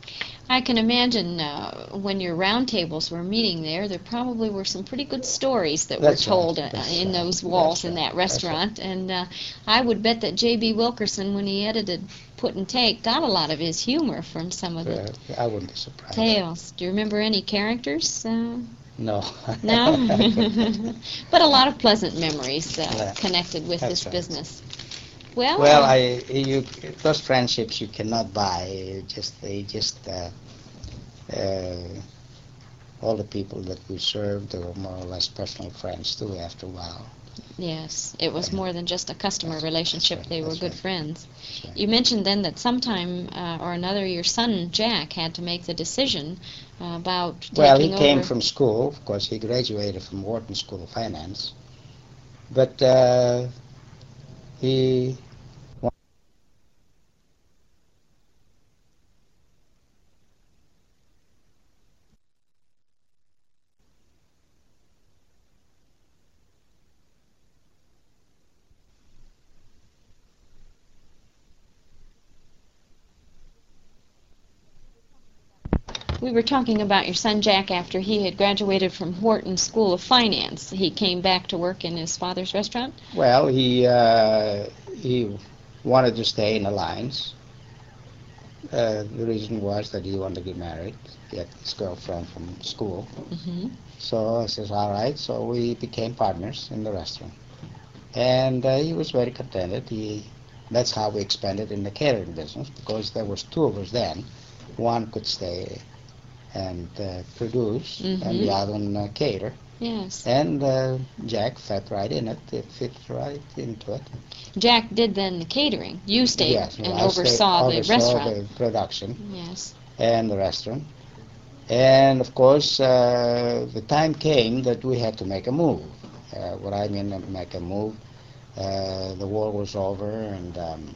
[SPEAKER 1] I can imagine uh, when your round tables were meeting there, there probably were some pretty good stories that
[SPEAKER 2] That's
[SPEAKER 1] were told
[SPEAKER 2] right.
[SPEAKER 1] uh,
[SPEAKER 2] That's
[SPEAKER 1] in
[SPEAKER 2] right.
[SPEAKER 1] those walls
[SPEAKER 2] That's
[SPEAKER 1] in
[SPEAKER 2] right.
[SPEAKER 1] that
[SPEAKER 2] That's
[SPEAKER 1] restaurant. And uh, I would bet that J B. Wilkerson, when he edited Put and Take, got a lot of his humor from some of the
[SPEAKER 2] Uh, I wouldn't be surprised.
[SPEAKER 1] tales. Do you remember any characters? Uh,
[SPEAKER 2] No.
[SPEAKER 1] no? But a lot of pleasant memories uh,
[SPEAKER 2] Yeah.
[SPEAKER 1] connected with
[SPEAKER 2] That's
[SPEAKER 1] this
[SPEAKER 2] right.
[SPEAKER 1] business. Well,
[SPEAKER 2] Well,
[SPEAKER 1] uh,
[SPEAKER 2] I you those friendships you cannot buy. You Just they just uh, uh, all the people that we served were more or less personal friends too. After a while,
[SPEAKER 1] yes, it was more than just a customer
[SPEAKER 2] That's-
[SPEAKER 1] relationship.
[SPEAKER 2] that's right,
[SPEAKER 1] They were
[SPEAKER 2] that's
[SPEAKER 1] good
[SPEAKER 2] right.
[SPEAKER 1] friends.
[SPEAKER 2] That's right.
[SPEAKER 1] You mentioned then that sometime uh, or another your son Jack had to make the decision uh, about
[SPEAKER 2] Well, he
[SPEAKER 1] taking
[SPEAKER 2] came
[SPEAKER 1] over.
[SPEAKER 2] from school. Of course, he graduated from Wharton School of Finance, but uh, he.
[SPEAKER 1] We were talking about your son Jack after he had graduated from Wharton School of Finance. He came back to work in his father's restaurant.
[SPEAKER 2] Well, he uh, he wanted to stay in Alliance. Uh, the reason was that he wanted to get married. He had his girlfriend from school.
[SPEAKER 1] Mm-hmm.
[SPEAKER 2] So I says, all right. So we became partners in the restaurant. And uh, he was very contented. He, that's how we expanded in the catering business, because there was two of us then. One could stay and uh, produce,
[SPEAKER 1] Mhm.
[SPEAKER 2] and the other one uh, cater.
[SPEAKER 1] Yes.
[SPEAKER 2] And uh, Jack fit right in it. It fit right into it.
[SPEAKER 1] Jack did then the catering. You stayed
[SPEAKER 2] Yes,
[SPEAKER 1] and
[SPEAKER 2] well, I stayed-
[SPEAKER 1] oversaw the
[SPEAKER 2] oversaw
[SPEAKER 1] restaurant.
[SPEAKER 2] the production
[SPEAKER 1] Yes.
[SPEAKER 2] and the restaurant. And of course, uh, the time came that we had to make a move. Uh, what I mean, uh, make a move. Uh, the war was over, and um,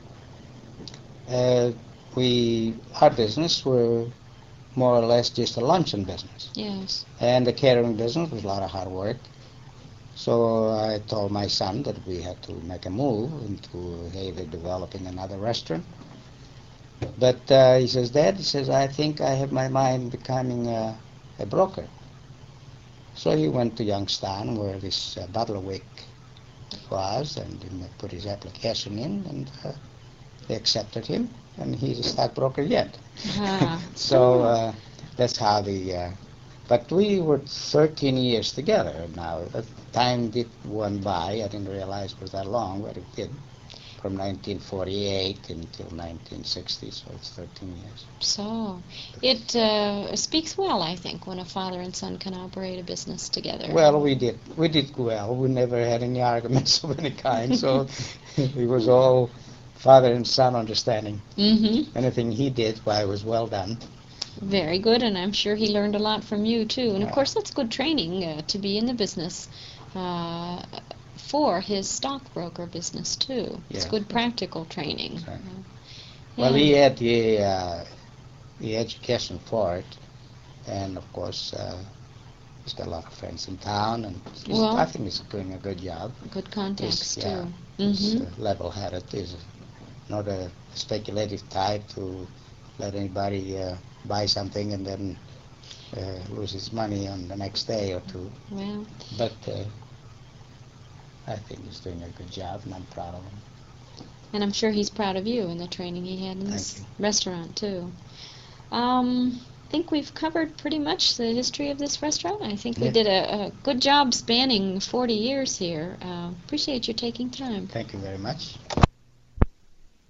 [SPEAKER 2] uh, we our business were more or less just a luncheon business,
[SPEAKER 1] Yes.
[SPEAKER 2] and the catering business was a lot of hard work. So I told my son that we had to make a move into either developing another restaurant. But uh, he says, Dad, he says, I think I have my mind becoming a, a broker. So he went to Youngstown, where this uh, Butlerwick was, and he put his application in, and uh, they accepted him, and he's a stockbroker yet.
[SPEAKER 1] Ah.
[SPEAKER 2] So uh, that's how the. Uh, but we were thirteen years together now. That time did went by. I didn't realize it was that long, but it did. From nineteen forty-eight until nineteen sixty, so it's thirteen years.
[SPEAKER 1] So, it uh, speaks well, I think, when a father and son can operate a business together.
[SPEAKER 2] Well, we did. We did well. We never had any arguments of any kind, so it was all father and son understanding.
[SPEAKER 1] Mm-hmm.
[SPEAKER 2] Anything he did, why, it was well done.
[SPEAKER 1] Very good, and I'm sure he learned a lot from you, too. And, of
[SPEAKER 2] Yeah.
[SPEAKER 1] course, that's good training uh, to be in the business uh, for his stockbroker business, too. It's
[SPEAKER 2] Yeah.
[SPEAKER 1] good practical training.
[SPEAKER 2] That's right.
[SPEAKER 1] Uh,
[SPEAKER 2] Well,
[SPEAKER 1] yeah.
[SPEAKER 2] he had the, uh, the education for it, and of course, uh, he's got a lot of friends in town, and he's,
[SPEAKER 1] Well-
[SPEAKER 2] I think he's doing a good job.
[SPEAKER 1] Good contacts,
[SPEAKER 2] He's, yeah,
[SPEAKER 1] too.
[SPEAKER 2] he's
[SPEAKER 1] Mm-hmm.
[SPEAKER 2] uh, level-headed. He's not a speculative type to let anybody uh, buy something and then uh, lose his money on the next day or two.
[SPEAKER 1] Well,
[SPEAKER 2] But uh, I think he's doing a good job, and I'm proud of him.
[SPEAKER 1] and I'm sure he's proud of you and the training he had in
[SPEAKER 2] Thank
[SPEAKER 1] this
[SPEAKER 2] you.
[SPEAKER 1] restaurant, too. Um, I think we've covered pretty much the history of this restaurant. I think we
[SPEAKER 2] Yeah.
[SPEAKER 1] did a, a good job spanning forty years here. Uh, appreciate you taking time.
[SPEAKER 2] Thank you very much.